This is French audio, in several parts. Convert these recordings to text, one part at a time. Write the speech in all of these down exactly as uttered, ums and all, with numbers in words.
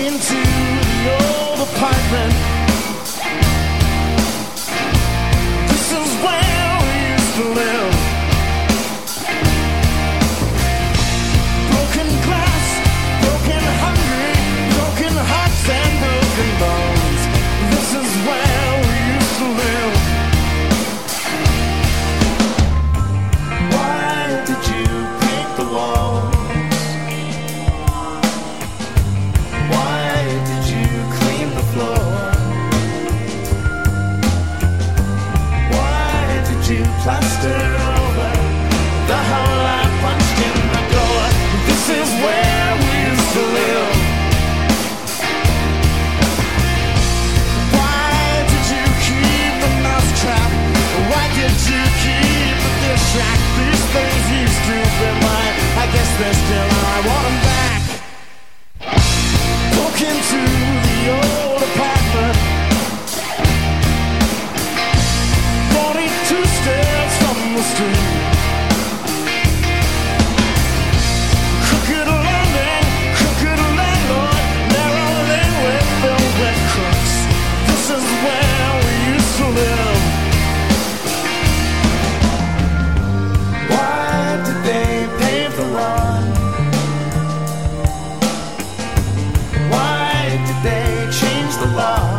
into the old apartment. This is where we used to live. Broken glass, broken hungry, broken hearts and broken bones. This is where we used to live. Why did you paint the walls? Why did you clean the floor? Why did you plaster over the hole I punched in the door? This is where we used to live. Why did you keep the mousetrap? Why did you keep the dish rack? These things used to be mine. I guess they're still are. I want them back. Walk into the old apartment. Forty-two steps from the street. Crooked landing, crooked landlord, narrow lane with filled with crooks. This is where we used to live. Why did they pave the lawn? Why did they change the law?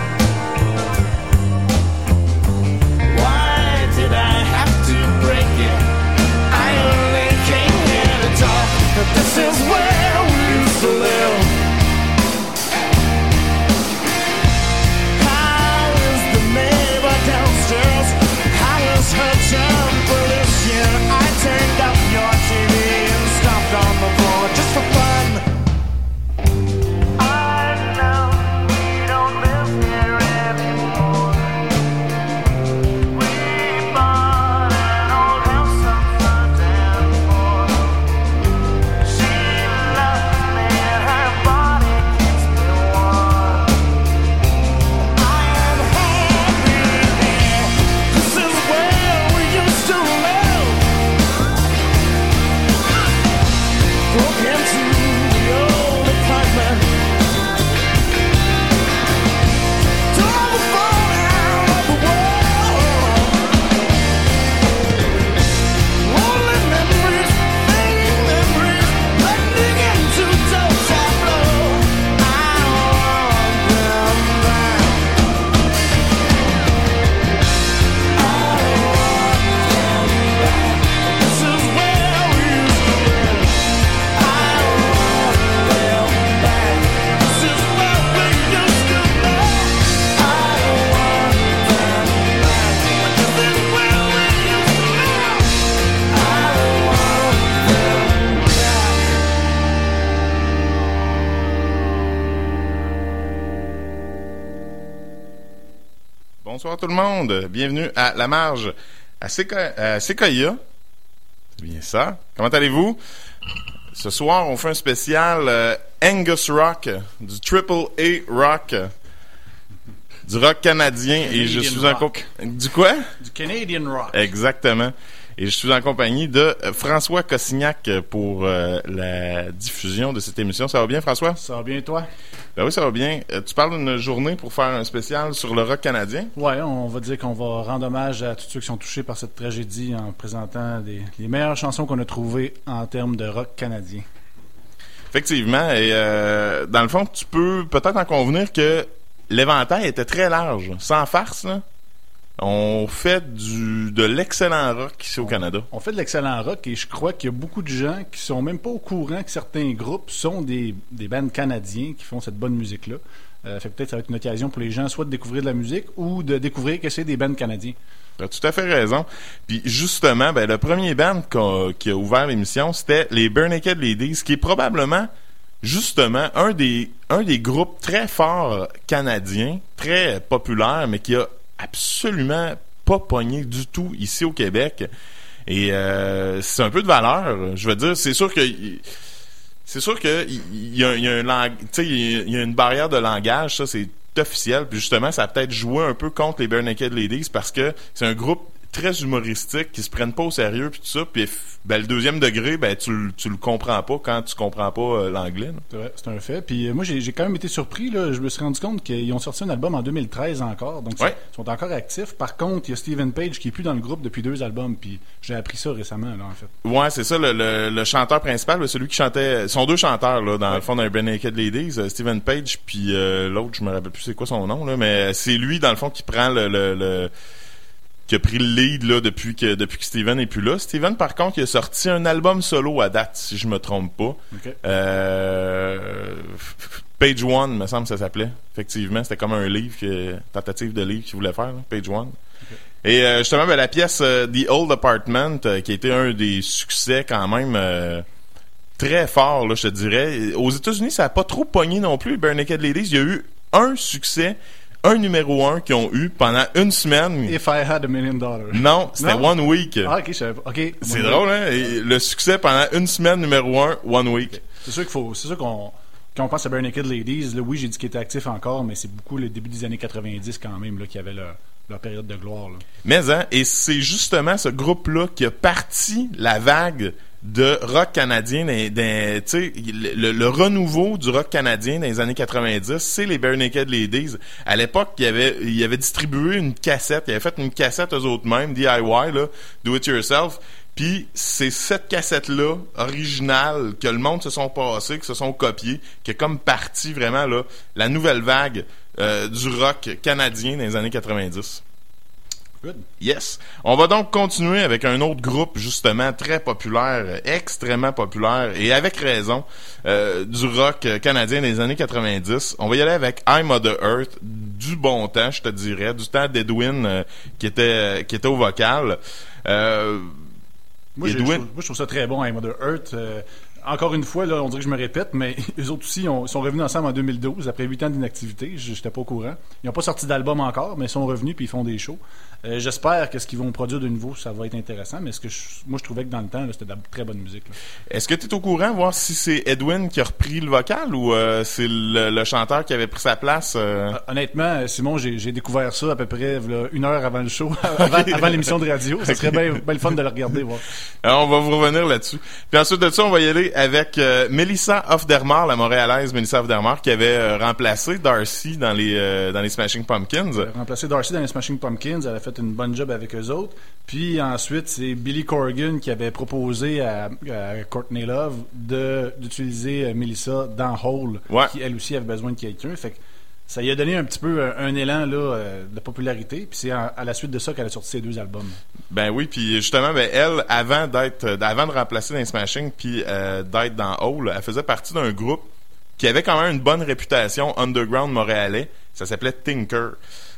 Why did I have to break it? I only came here to talk, but this is where we used to live. How is the neighbor downstairs? How is her temper this year? I turned up your T V and stomped on the floor just for fun. I know we don't live here anymore. We bought an old house on the Danforth. She loves me and her body keeps me warm. I am happy here. This is where we used to live. Broke into the old apartment. Tore the phone out of the wall. Only memories, fading memories, blending into dull tableau. I want them back. I want them back. This is where we used to live. I want them back. This is where we used to live. I want them back. This is where we used to live. I want them Bonsoir tout le monde, bienvenue à La Marge, à, Sequoia, à Sequoia. C'est bien ça. Comment allez-vous? Ce soir, on fait un spécial euh, Angus Rock, du Triple A Rock, du rock canadien, et je Canadian suis en rock. comp- Du quoi? Du Canadian Rock. Exactement. Et je suis en compagnie de euh, François Cossignac pour euh, la diffusion de cette émission. Ça va bien, François? Ça va bien, toi? Ben oui, ça va bien. Euh, tu parles d'une journée pour faire un spécial sur le rock canadien? Ouais, on va dire qu'on va rendre hommage à tous ceux qui sont touchés par cette tragédie en présentant des, les meilleures chansons qu'on a trouvées en termes de rock canadien. Effectivement. Et euh, dans le fond, tu peux peut-être en convenir que l'éventail était très large. Sans farce, là. On fait du de l'excellent rock ici au Canada. On fait de l'excellent rock et je crois qu'il y a beaucoup de gens qui sont même pas au courant que certains groupes sont des, des bands canadiens qui font cette bonne musique-là. Euh, fait que peut-être ça va être une occasion pour les gens soit de découvrir de la musique ou de découvrir que c'est des bands canadiens. Tu as tout à fait raison. Puis justement, ben, le premier band qu'a, qui a ouvert l'émission, c'était les Bare Naked Ladies, qui est probablement justement un des un des groupes très forts canadiens, très populaires, mais qui a absolument pas pogné du tout ici au Québec. Et euh, c'est un peu de valeur. Je veux dire, c'est sûr que c'est sûr que il y a, il y a un lang... tu sais, il y a une barrière de langage, ça c'est officiel. Puis justement, ça a peut-être joué un peu contre les Bare Naked Ladies parce que c'est un groupe très humoristiques, qui se prennent pas au sérieux puis tout ça. Puis ben, le deuxième degré, ben tu, le- tu le comprends pas quand tu comprends pas euh, l'anglais. là. C'est vrai, c'est un fait. Puis euh, moi, j'ai, j'ai quand même été surpris. Là. Je me suis rendu compte qu'ils ont sorti un album en deux mille treize encore. Donc, Ouais. ils sont encore actifs. Par contre, il y a Steven Page qui est plus dans le groupe depuis deux albums. Puis j'ai appris ça récemment, là, en fait. Ouais, c'est ça, le, le, le chanteur principal, là, celui qui chantait... Ils sont deux chanteurs, là, dans Ouais. le fond, d'un Bare Naked Ladies, euh, Steven Page, puis euh, l'autre, je me rappelle plus c'est quoi son nom, là, mais c'est lui, dans le fond, qui prend le... le, le qui a pris le lead là depuis que depuis que Steven est plus là. Steven, par contre, il a sorti un album solo à date, si je me trompe pas. OK. Euh, Page One, me semble que ça s'appelait. Effectivement, c'était comme un livre, que, tentative de livre qu'il voulait faire, là, Page One. Et euh, justement, ben, la pièce euh, The Old Apartment, euh, qui a été un des succès quand même euh, très fort, là, je te dirais. Aux États-Unis, ça a pas trop pogné non plus, Bare Naked Ladies. Il y a eu un succès, un numéro un qu'ils ont eu pendant une semaine. If I had a million dollars. Non, c'était Non? One Week. Ah, ok, je savais pas. Ok. C'est Bon, drôle, hein? Et le succès pendant une semaine, numéro un, One Week. C'est sûr qu'il faut. C'est sûr qu'on. Quand on pense à Bare Naked Ladies, là, oui, j'ai dit qu'il était actif encore, mais c'est beaucoup le début des années quatre-vingt-dix quand même, là, qui avait leur, leur période de gloire, là. Mais, hein, et c'est justement ce groupe-là qui a parti la vague de rock canadien, dans, dans, tu sais, le, le renouveau du rock canadien dans les années quatre-vingt-dix, c'est les Bare Naked Ladies. À l'époque, il y avait, il y avait distribué une cassette, il avait fait une cassette eux autres mêmes, D I Y, là, Do It Yourself. Puis c'est cette cassette-là, originale, que le monde se sont passés, que se sont copiés, qui est comme partie vraiment là, la nouvelle vague euh, du rock canadien dans les années quatre-vingt-dix. Good. Yes. On va donc continuer avec un autre groupe, justement, très populaire, extrêmement populaire, et avec raison, euh, du rock canadien des années quatre-vingt-dix. On va y aller avec I Mother Earth, du bon temps, je te dirais, du temps d'Edwin, euh, qui était qui était au vocal. Euh, Moi, j'ai- je Edwin- trouve, moi, je trouve ça très bon, hein, Mother Earth. Euh, encore une fois, là, on dirait que je me répète, mais eux autres aussi ont- sont revenus ensemble en deux mille douze, après huit ans d'inactivité. Je n'étais pas au courant. Ils n'ont pas sorti d'album encore, mais ils sont revenus puis ils font des shows. Euh, j'espère que ce qu'ils vont produire de nouveau, ça va être intéressant, mais ce que je- moi, je trouvais que dans le temps, là, c'était de la très bonne musique, là. Est-ce que tu es au courant, voir si c'est Edwin qui a repris le vocal ou euh, c'est le, le chanteur qui avait pris sa place? euh? Euh, Honnêtement, Simon, j'ai, j'ai découvert ça à peu près là, une heure avant le show, avant, avant l'émission de radio. Ça serait bien, bien le fun de le regarder, voir. Alors, on va vous revenir là-dessus. Puis ensuite de ça, on va y aller avec euh, Melissa Hofdermar, la Montréalaise Melissa Hofdermar, qui avait euh, remplacé Darcy dans les euh, dans les Smashing Pumpkins. Elle a remplacé Darcy dans les Smashing Pumpkins. Elle a fait une bonne job avec eux autres. Puis ensuite, c'est Billy Corgan qui avait proposé à, à Courtney Love de, d'utiliser euh, Melissa dans Hole, Ouais. qui elle aussi avait besoin de quelqu'un. Fait que ça lui a donné un petit peu un, un élan là, euh, de popularité. Puis c'est en- à la suite de ça qu'elle a sorti ses deux albums. Ben oui, puis justement, ben elle, avant d'être, euh, avant de remplacer dans les Smashing, puis euh, d'être dans Hole, elle faisait partie d'un groupe qui avait quand même une bonne réputation underground montréalais. Ça s'appelait Tinker.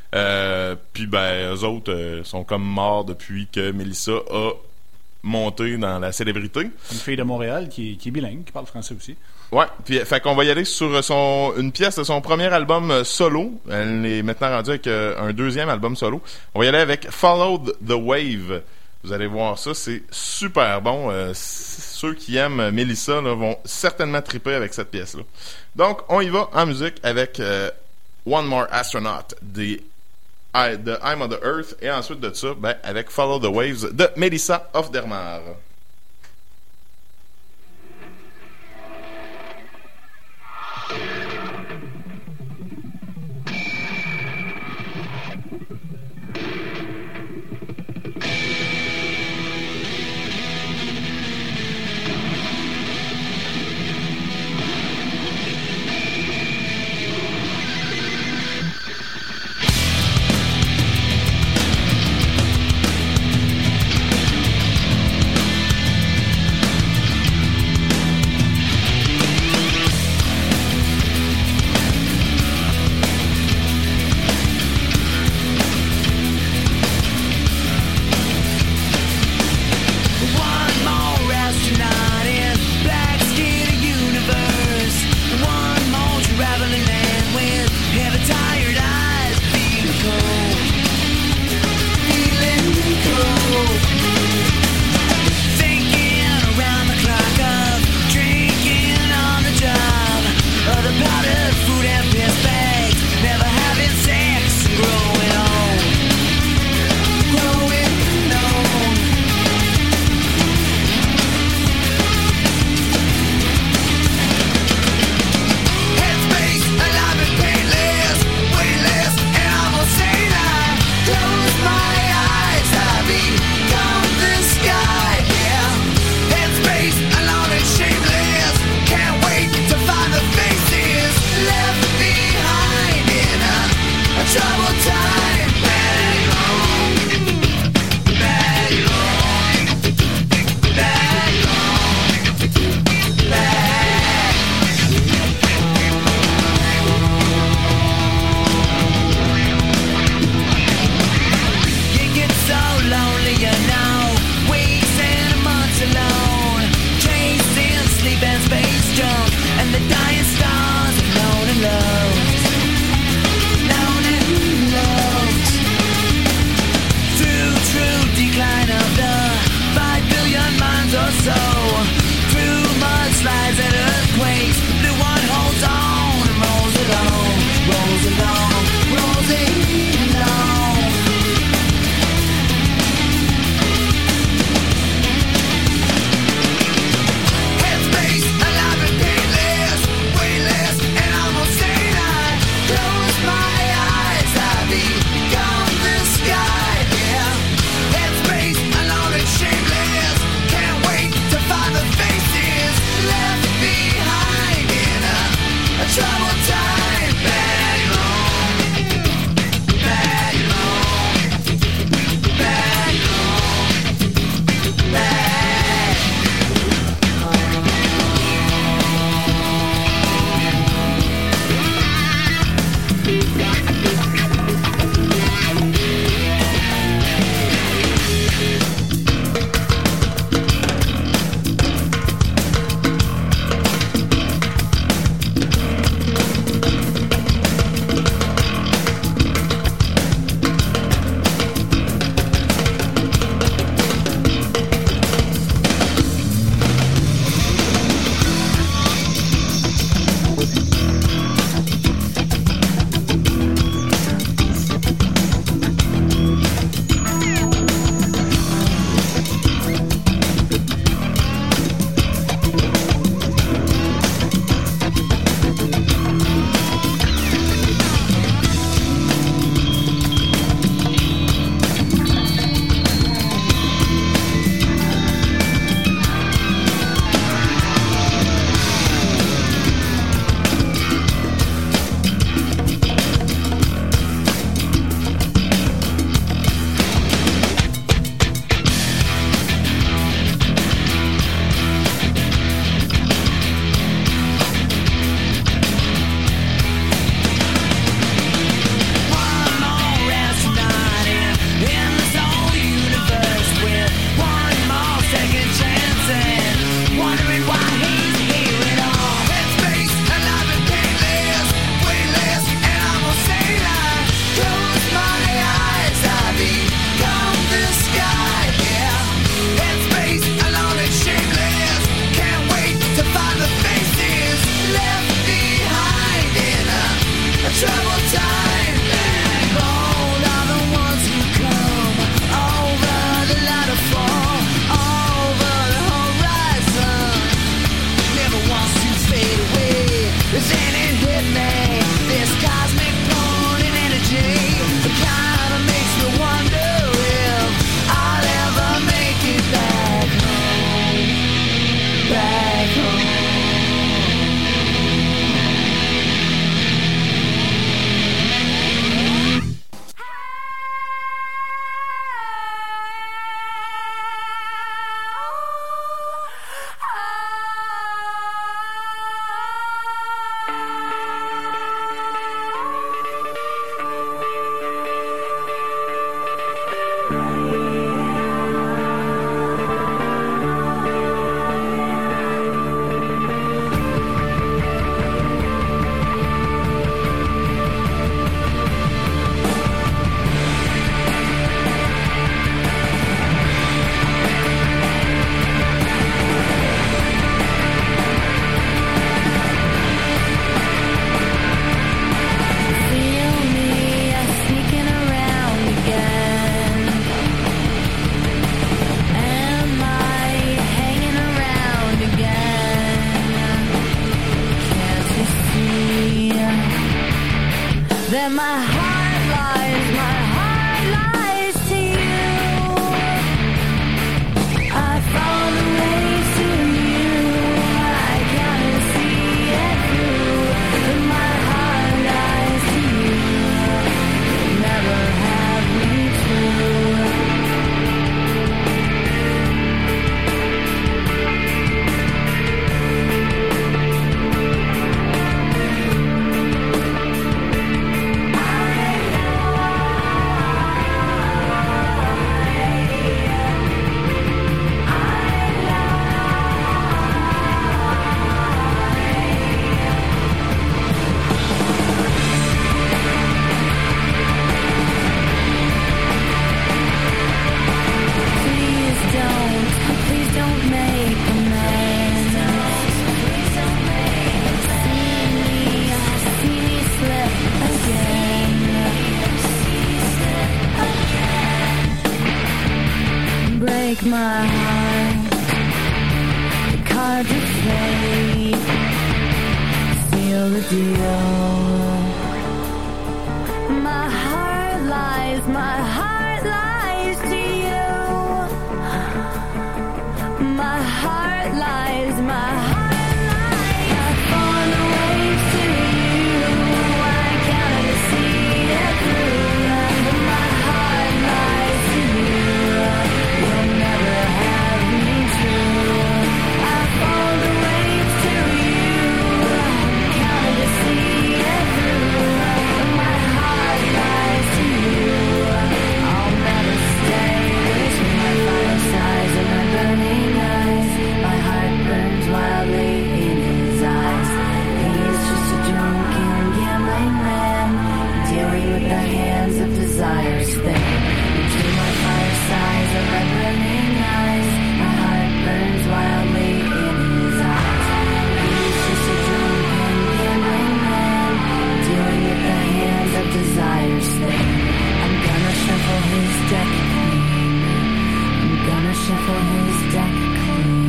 Euh, puis ben eux autres euh, sont comme morts depuis que Melissa a monté dans la célébrité. Une fille de Montréal qui est, qui est bilingue, qui parle français aussi. Ouais, puis fait qu'on va y aller sur son une pièce de son premier album euh, solo. Elle est maintenant rendue avec euh, un deuxième album solo. On va y aller avec Follow the Wave. Vous allez voir ça, c'est super bon. Euh, c- ceux qui aiment Melissa là, vont certainement triper avec cette pièce-là. Donc, on y va en musique avec euh, One More Astronaut des I, de I Mother Earth et ensuite de ça, ben, avec Follow the Waves de Melissa Hofdermar. I where my heart lies, my heart lies to you. I found a way to you. I gotta see it through. My heart lies to you. Never have me true. Please don't, please don't make amends. See me, see me slip again. Break my heart, the cards of fate, seal the deal. My heart lies, my heart lies to you. My heart lies, my heart lies. I found a way to you. I gotta see it through. My heart lies to you. You'll never have me true. I found a way to you. Gotta see it through. My heart lies to you. I'll never stay between my firesides and my burning eyes. My heart burns wildly in his eyes. He's just a drunken gambling man, dealing with the hands of desire's thing. Between my firesides and my burning eyes, my heart burns wildly in his eyes. He's just a drunken gambling man, dealing with the hands of desire's thing. I'm gonna shuffle his deck clean. I'm gonna shuffle his deck clean.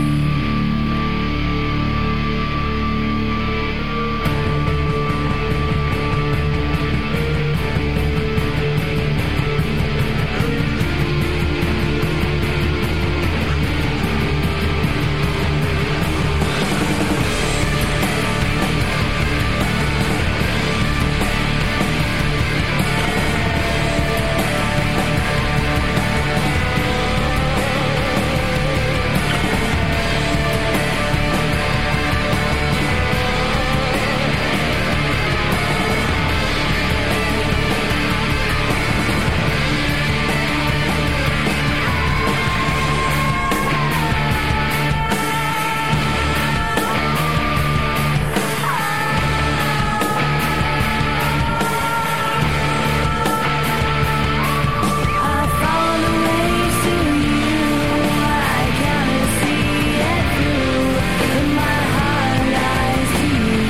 I found a way to you. I gotta see it through. My heart lies to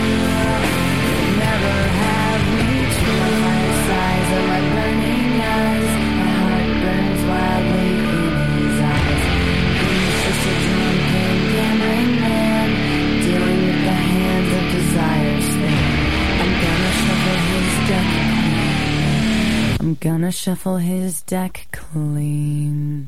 you. Never have me true. My sighs and my burning eyes. My heart burns wildly in his eyes. He's just a drunken gambling man, dealing with the hands of desire's thing. I'm gonna shuffle his deck clean. I'm gonna shuffle his deck clean.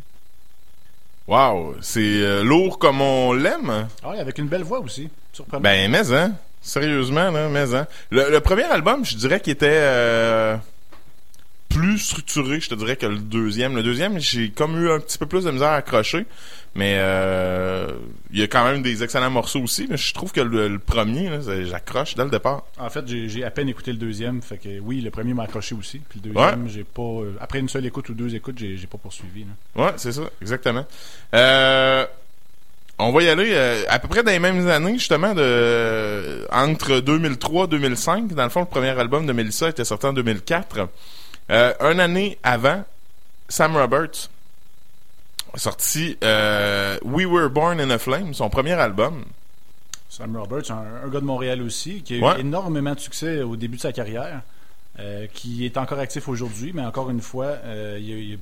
Wow, c'est euh, lourd comme on l'aime. Ah oui, avec une belle voix aussi. Surprenant. Ben, mais hein. Sérieusement, là, mais hein. Le, le premier album, je dirais qu'il était euh, plus structuré, je te dirais, que le deuxième. Le deuxième, j'ai comme eu un petit peu plus de misère à accrocher, mais euh, il y a quand même des excellents morceaux aussi, mais je trouve que le, le premier, là, j'accroche dès le départ. En fait, j'ai, j'ai à peine écouté le deuxième, fait que oui, le premier m'a accroché aussi. Puis le deuxième, Ouais. j'ai pas. euh, après une seule écoute ou deux écoutes, j'ai, j'ai pas poursuivi. Là. Ouais, c'est ça, exactement. Euh, on va y aller euh, à peu près dans les mêmes années, justement, de euh, entre deux mille trois et deux mille cinq. Dans le fond, le premier album de Melissa était sorti en deux mille quatre. Euh, une année avant, Sam Roberts a sorti euh, We Were Born in a Flame, son premier album. Sam Roberts, un, un gars de Montréal aussi, qui a eu Ouais. énormément de succès au début de sa carrière, euh, qui est encore actif aujourd'hui, mais encore une fois, euh, il, a, il a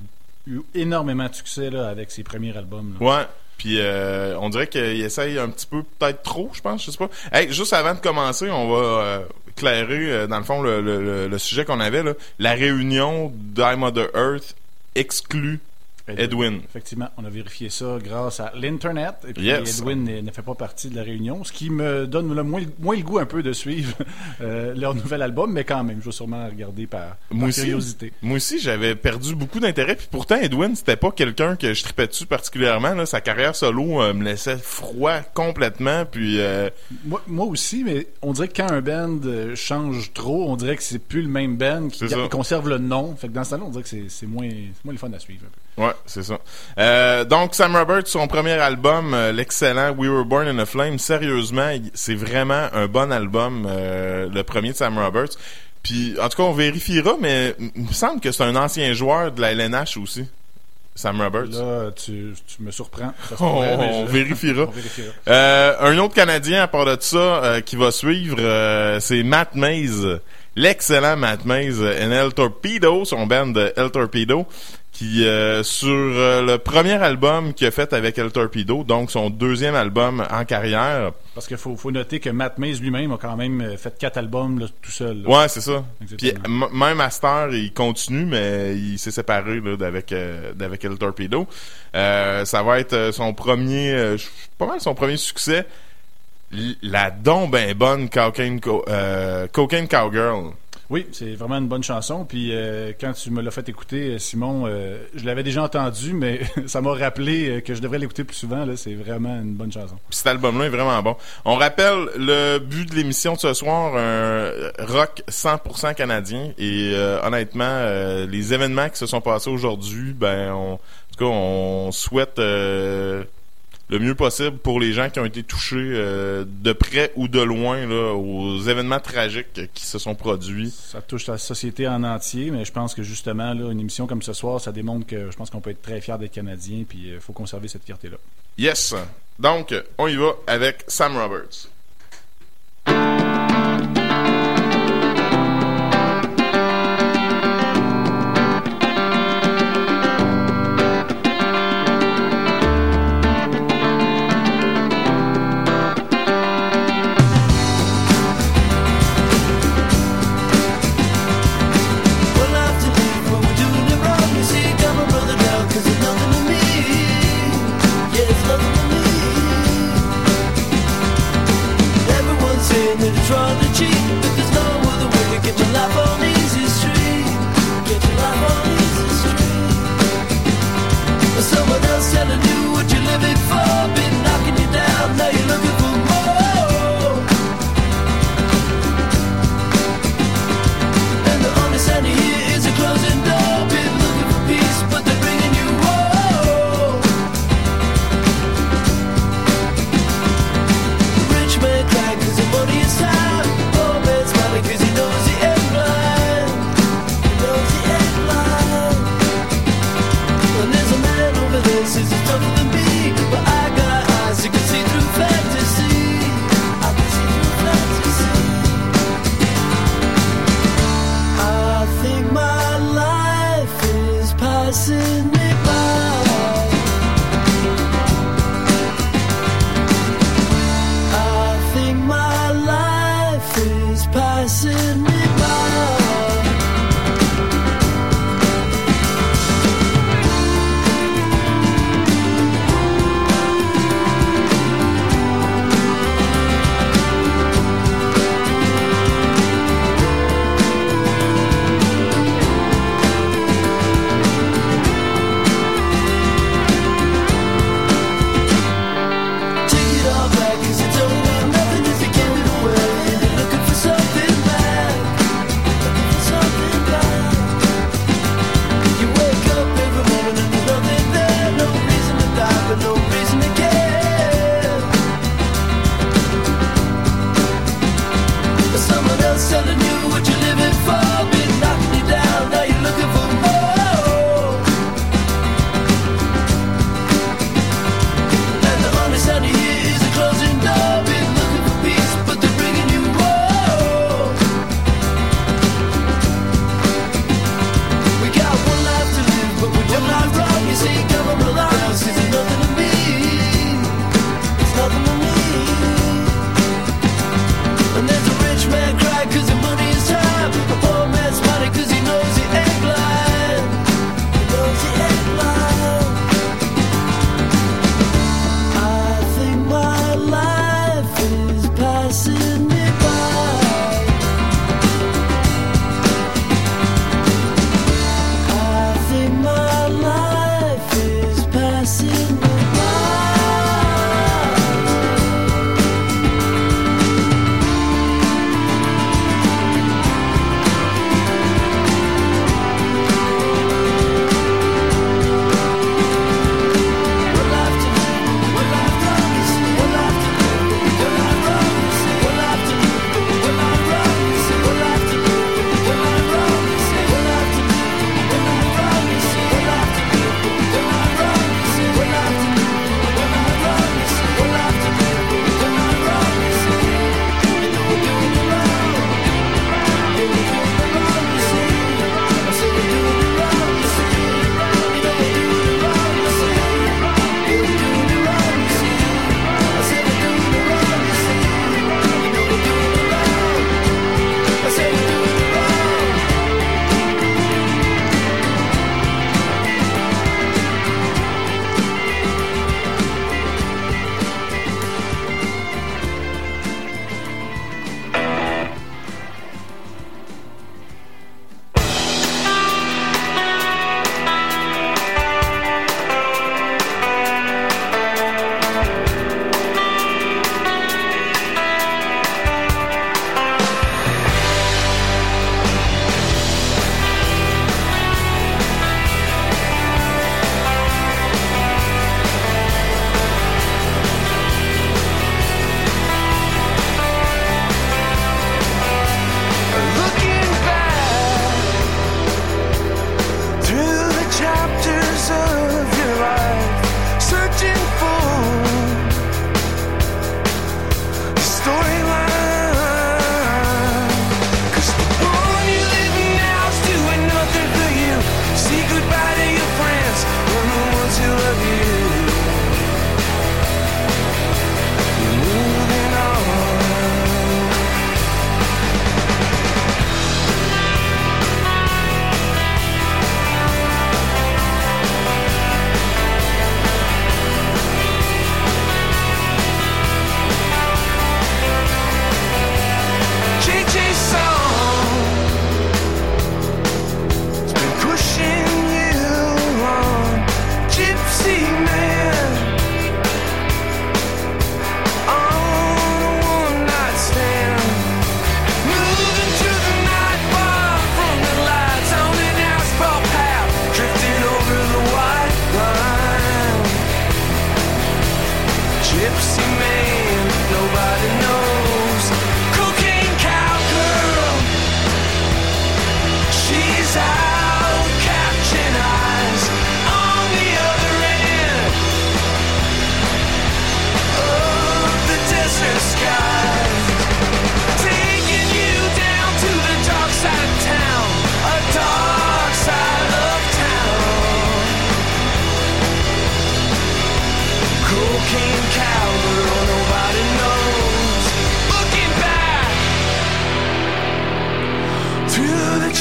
eu énormément de succès là, avec ses premiers albums. Là. Ouais. Puis euh, on dirait qu'il essaye un petit peu, peut-être trop, je pense, je sais pas. Hey, juste avant de commencer, on va euh, clairer, euh, dans le fond, le, le, le sujet qu'on avait, là. La réunion d'I Mother Earth exclut Edwin. Effectivement, on a vérifié ça grâce à l'Internet. Et puis Yes. Edwin ne, ne fait pas partie de la réunion, ce qui me donne le moins, moins le goût un peu de suivre euh, leur nouvel album, mais quand même, je vais sûrement regarder par, Moi par aussi. curiosité. Moi aussi, j'avais perdu beaucoup d'intérêt. Puis pourtant, Edwin, c'était pas quelqu'un que je tripais dessus particulièrement. Là. Sa carrière solo euh, me laissait froid complètement. Puis euh, Moi, moi aussi, mais on dirait que quand un band euh, change trop, on dirait que c'est plus le même band qui C'est ça. qui conserve le nom. Fait que dans ce temps-là, on dirait que c'est, c'est, moins, c'est moins le fun à suivre. Un peu. ouais, c'est ça. Euh, donc, Sam Roberts, son premier album, euh, l'excellent We Were Born in a Flame, sérieusement, il- c'est vraiment un bon album, euh, le premier de Sam Roberts. Puis, en tout cas, on vérifiera, mais il me semble que c'est un ancien joueur de la L N H aussi, Sam Roberts. Là, tu, tu me surprends. Ça se On, pourrait, mais on je- vérifiera. on vérifiera. Euh, un autre Canadien à part de ça euh, qui va suivre, euh, c'est Matt Mays, l'excellent Matt Mays, and El Torpedo, son band de El Torpedo, qui euh, sur euh, le premier album qu'il a fait avec El Torpedo, donc son deuxième album en carrière. Parce qu'il faut, faut noter que Matt Mays lui-même a quand même euh, fait quatre albums là, tout seul. là. Ouais, c'est ça. Puis Exactement. m- même à cette heure, il continue, mais il s'est séparé là, d'avec euh, d'avec El Torpedo. Euh, ça va être euh, son premier, euh, je- pas mal son premier succès. L- La don ben bonne Cocaine, Co- euh, Cocaine Cowgirl. Oui, c'est vraiment une bonne chanson. Puis euh, quand tu me l'as fait écouter, Simon, euh, je l'avais déjà entendu, mais ça m'a rappelé euh, que je devrais l'écouter plus souvent. Là, c'est vraiment une bonne chanson. Puis cet album-là est vraiment bon. On rappelle le but de l'émission de ce soir, un rock cent pour cent canadien. Et euh, honnêtement, euh, les événements qui se sont passés aujourd'hui, ben, on, en tout cas, on souhaite euh, le mieux possible pour les gens qui ont été touchés euh, de près ou de loin là, aux événements tragiques qui se sont produits. Ça touche la société en entier, mais je pense que justement, là, une émission comme ce soir, ça démontre que je pense qu'on peut être très fier d'être Canadien, puis il faut conserver cette fierté-là. Yes! Donc, on y va avec Sam Roberts. We'll have to leave when we're doing it wrong. You see, got my brother down 'cause it's nothing to me. Yeah, it's nothing to me. Everyone's saying that it's wrong to cheat, but there's no other way to get my life on easy street. Get your life on easy street. Someone else telling you what you're living for, been knocking you down, now you're looking for more. And the only sign you hear is a closing door. Been looking for peace, but they're bringing you war. Rich man crying 'cause the money is tight. Poor man smiling 'cause he knows he ain't blind.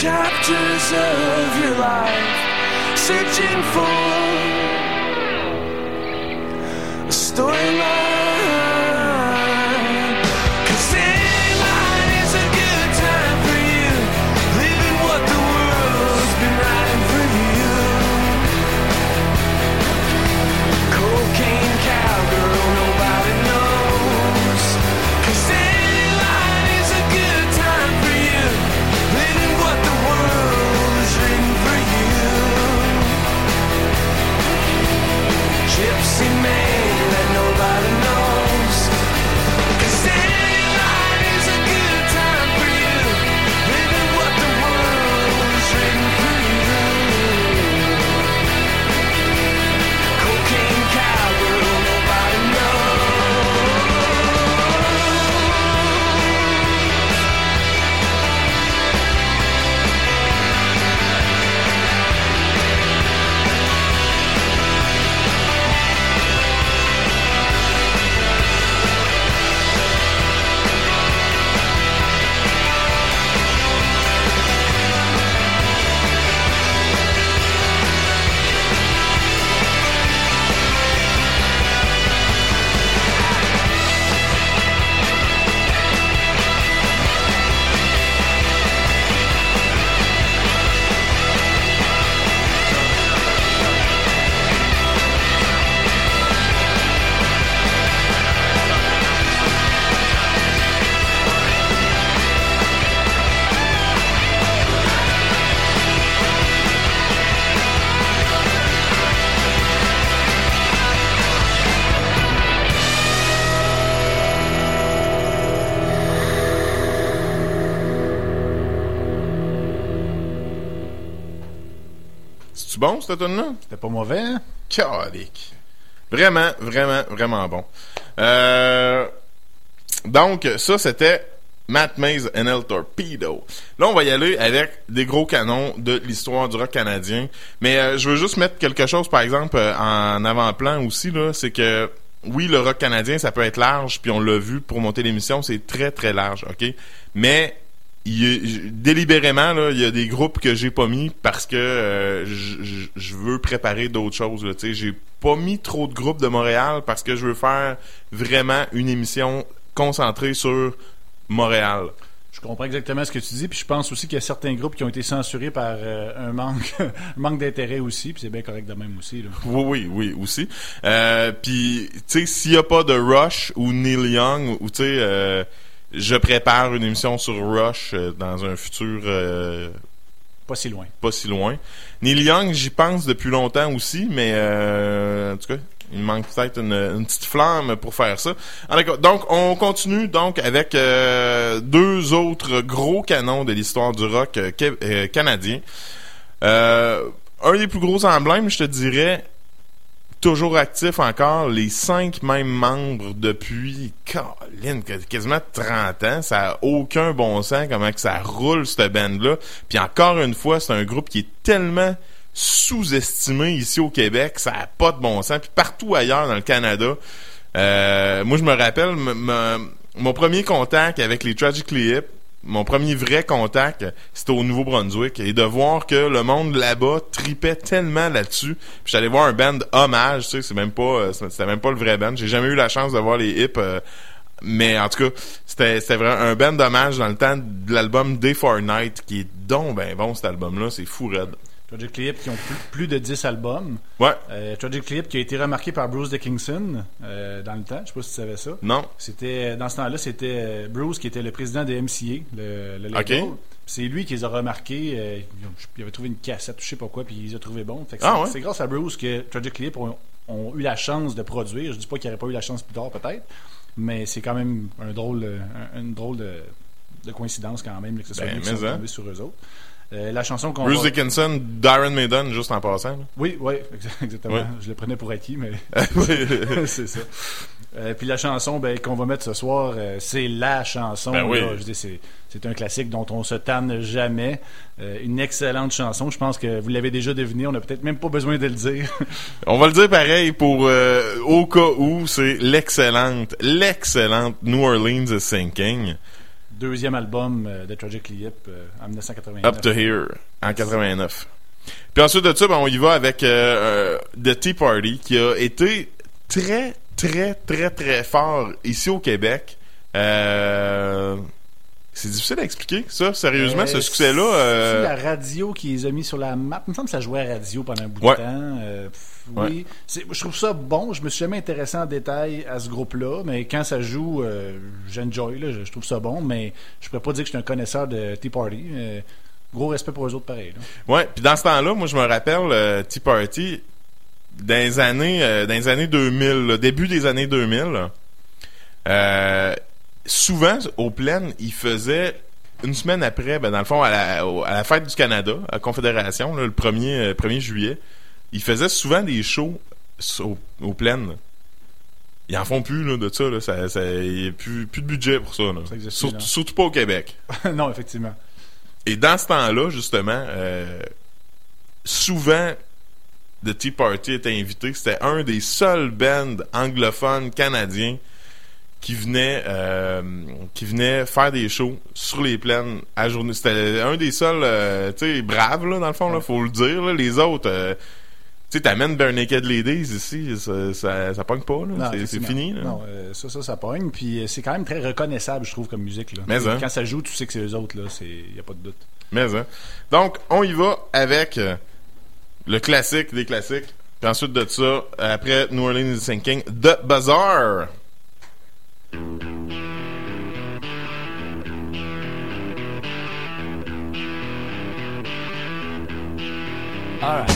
chapters of your life, searching for a storyline. 'Cause any line is a good time for you, living what the world's been writing for you. Cocaine cowgirl, nobody knows. 'Cause any line is a good time for you, living what the world's written for you. Gypsy man that nobody knows. 'Cause any line is a good time for you, living what the world's written for you. Cocaine cowgirl, nobody knows. C'est-tu bon, cette tune-là? C'était pas mauvais, hein? Calique. Vraiment, vraiment, vraiment bon. Euh, donc, ça, c'était Matt Mays and El Torpedo. Là, on va y aller avec des gros canons de l'histoire du rock canadien. Mais euh, je veux juste mettre quelque chose, par exemple, euh, en avant-plan aussi, là, c'est que, oui, le rock canadien, ça peut être large, puis on l'a vu pour monter l'émission, c'est très, très large, OK? Mais il y a- délibérément, là, il y a des groupes que j'ai pas mis parce que euh, je je- je veux préparer d'autres choses. Là, tu sais, j'ai pas mis trop de groupes de Montréal parce que je veux faire vraiment une émission concentrée sur Montréal. Je comprends exactement ce que tu dis, puis je pense aussi qu'il y a certains groupes qui ont été censurés par euh, un manque, un manque d'intérêt aussi, puis c'est bien correct de même aussi, là. Oui, oui, oui, aussi. Euh, Puis, tu sais, s'il y a pas de Rush ou Neil Young, ou tu sais, euh, je prépare une émission sur Rush euh, dans un futur euh, Pas si loin. pas si loin. Neil Young, j'y pense depuis longtemps aussi, mais euh, en tout cas, il me manque peut-être une, une petite flamme pour faire ça. En tout cas, donc, on continue donc avec euh, deux autres gros canons de l'histoire du rock euh, ca- euh, canadien. Euh, un des plus gros emblèmes, je te dirais, toujours actif encore, les cinq mêmes membres depuis, Colin, quasiment trente ans. Ça a aucun bon sens comment que ça roule, cette band-là. Puis encore une fois, c'est un groupe qui est tellement sous-estimé ici au Québec, ça a pas de bon sens. Puis partout ailleurs dans le Canada, euh, moi je me rappelle, m- m- mon premier contact avec les Tragically Hip, mon premier vrai contact, c'était au Nouveau-Brunswick. Et de voir que le monde là-bas tripait tellement là-dessus. Puis j'étais allé voir un band hommage, tu sais, c'est même pas, euh, c'était même pas le vrai band. J'ai jamais eu la chance de voir les Hip, euh, mais en tout cas, c'était, c'était vraiment un band d'hommage dans le temps de l'album Day for Night, qui est donc ben bon, cet album-là. C'est fou raide. Tragically Hip qui ont plus, plus de dix albums. Ouais. Euh, Tragically Hip qui a été remarqué par Bruce Dickinson euh, dans le temps. Je sais pas si tu savais ça. Non. C'était dans ce temps-là, c'était euh, Bruce qui était le président de M C A, le, le label. Ok. C'est lui qui les a remarqués. Euh, il avait trouvé une cassette, je sais pas quoi, puis il les a trouvés bons. Fait que Ah c'est, ouais? c'est grâce à Bruce que Tragically Hip ont, ont eu la chance de produire. Je dis pas qu'il n'y aurait pas eu la chance plus tard, peut-être, mais c'est quand même un drôle, un, une drôle de, de coïncidence quand même là, que ce soit Ben, lui qui mais sont hein. tombés sur eux autres. Euh, la chanson qu'on Bruce va... Dickinson, d'Iron Maiden, juste en passant. là. Oui, oui, exactement. Oui. Je le prenais pour acquis, mais Oui. c'est ça. Euh, puis la chanson ben, qu'on va mettre ce soir, euh, c'est la chanson. Ben oui. là. Je dis, c'est, c'est un classique dont on se tanne jamais. Euh, une excellente chanson. Je pense que vous l'avez déjà deviné. On n'a peut-être même pas besoin de le dire. On va le dire pareil pour euh, au cas où, c'est l'excellente, l'excellente New Orleans is Sinking. deuxième album euh, de Tragically Hip euh, en dix-neuf cent quatre-vingt-neuf. Up to Here, en quatre-vingt-neuf. Puis ensuite de ça, ben, on y va avec euh, euh, The Tea Party, qui a été très, très, très, très fort ici au Québec. Euh... C'est difficile à expliquer, ça, sérieusement, Euh, ce succès-là. Euh... C'est la radio qui les a mis sur la map. Il me semble que ça jouait à radio pendant un bout Ouais. de temps. Euh, pff, Ouais. oui. C'est, je trouve ça bon. Je me suis jamais intéressé en détail à ce groupe-là, mais quand ça joue, euh, j'enjoy. Là, je, je trouve ça bon, mais je pourrais pas dire que je suis un connaisseur de Tea Party. Euh, gros respect pour eux autres, pareil. Là. Ouais, puis dans ce temps-là, moi, je me rappelle euh, Tea Party, dans les années, euh, dans les années deux mille, là, début des années deux mille, là, euh, souvent, aux plaines, ils faisaient une semaine après, ben, dans le fond, à la, au- à la fête du Canada, à la Confédération, là, le premier, euh, premier juillet, ils faisaient souvent des shows au- aux plaines. Ils en font plus, là, de ça, là. Ça, ça, il n'y a plus, plus de budget pour ça, là. Ça existe Surtout, plus, là. surtout pas au Québec. non, effectivement. Et dans ce temps-là, justement, euh, souvent, The Tea Party était invité. C'était un des seuls bands anglophones canadiens qui venait euh, qui venait faire des shows sur les plaines à journée. C'était un des seuls, euh, tu sais, braves, là, dans le fond, là, faut le dire. Là. Les autres, euh, tu sais, t'amènes Bare Naked Ladies ici, ça, ça, ça pogne pas, là. Non, C'est, c'est effectivement. fini, là. Non, euh, ça, ça, ça pogne. Puis euh, c'est quand même très reconnaissable, je trouve, comme musique. Là. Mais, hein. Quand ça joue, tu sais que c'est eux autres. Il n'y a pas de doute. Mais, hein. Donc, on y va avec euh, le classique des classiques. Puis ensuite de ça, après New Orleans is Sinking, The Bazaar. All right.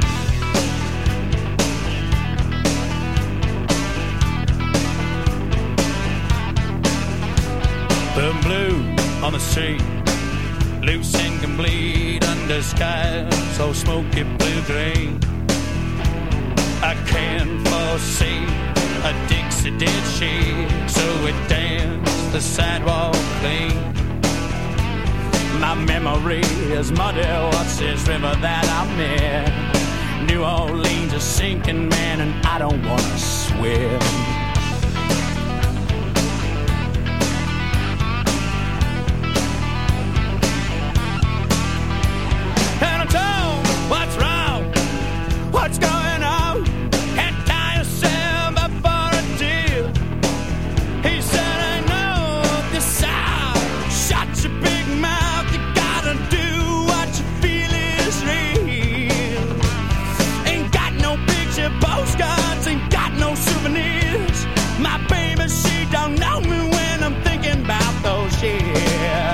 The blue on the street, loose and complete under sky so smoky blue green. I can't foresee a Dixie did she, so it danced the sidewalk clean. My memory is muddy, what's this river that I'm in? New Orleans is sinking, man, and I don't wanna swim. And I'm told, what's wrong? What's going on? Can't tie yourself up for a deal. He said, I know the sound. Shut your big mouth. You gotta do what you feel is real. Ain't got no picture postcards. Ain't got no souvenirs. My baby, she don't know me when I'm thinking about those years.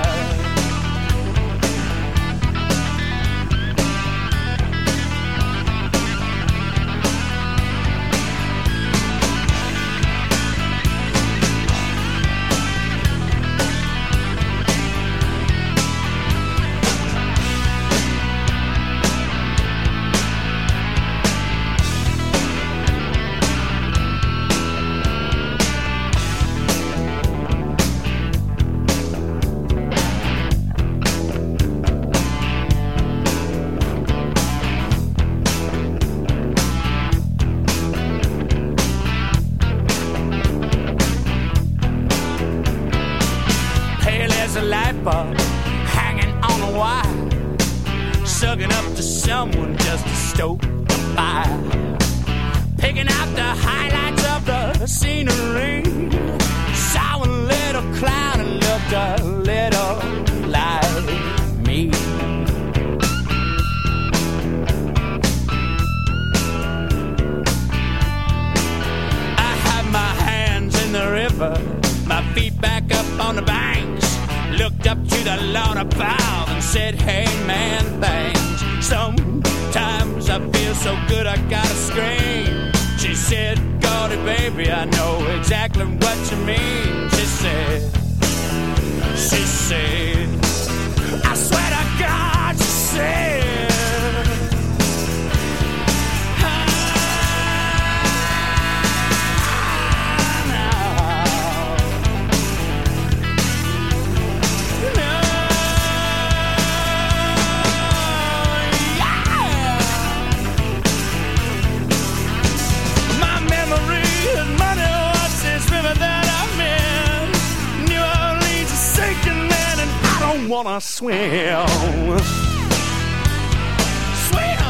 Pale as a light bulb, hanging on a wire, sucking up to someone just to stoke the fire, picking out the highlights of the scenery. Saw a little cloud and looked a little like me. I had my hands in the river, my feet back up on the banks. Looked up to the Lord above and said, hey man, thanks. Sometimes I feel so good I gotta scream. She said, Gordy baby, I know exactly what you mean. She said, she said, I swear to God, she said, my memory is money, what's this river that I'm in? wanna swim. Swim!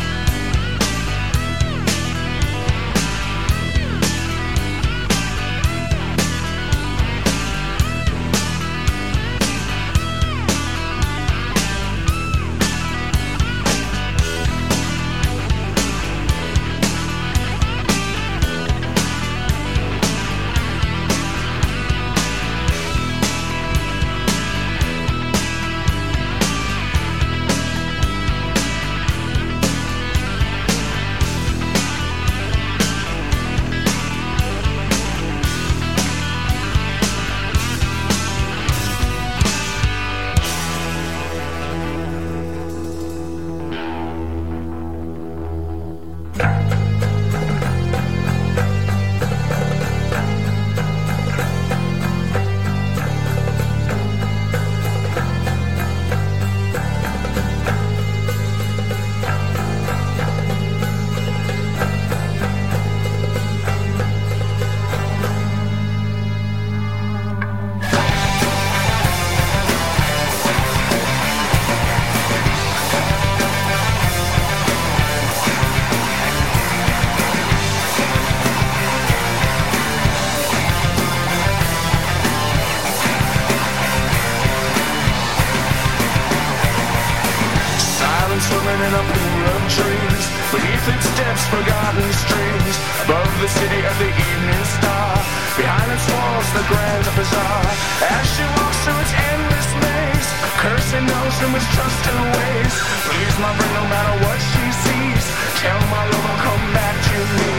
Swimming in a pool of trees, beneath its depths forgotten streams, above the city of the evening star, behind its walls the grand bazaar. As she walks through its endless maze, cursing those who mistrust her ways. Please my friend, no matter what she sees, tell my love will come back to me.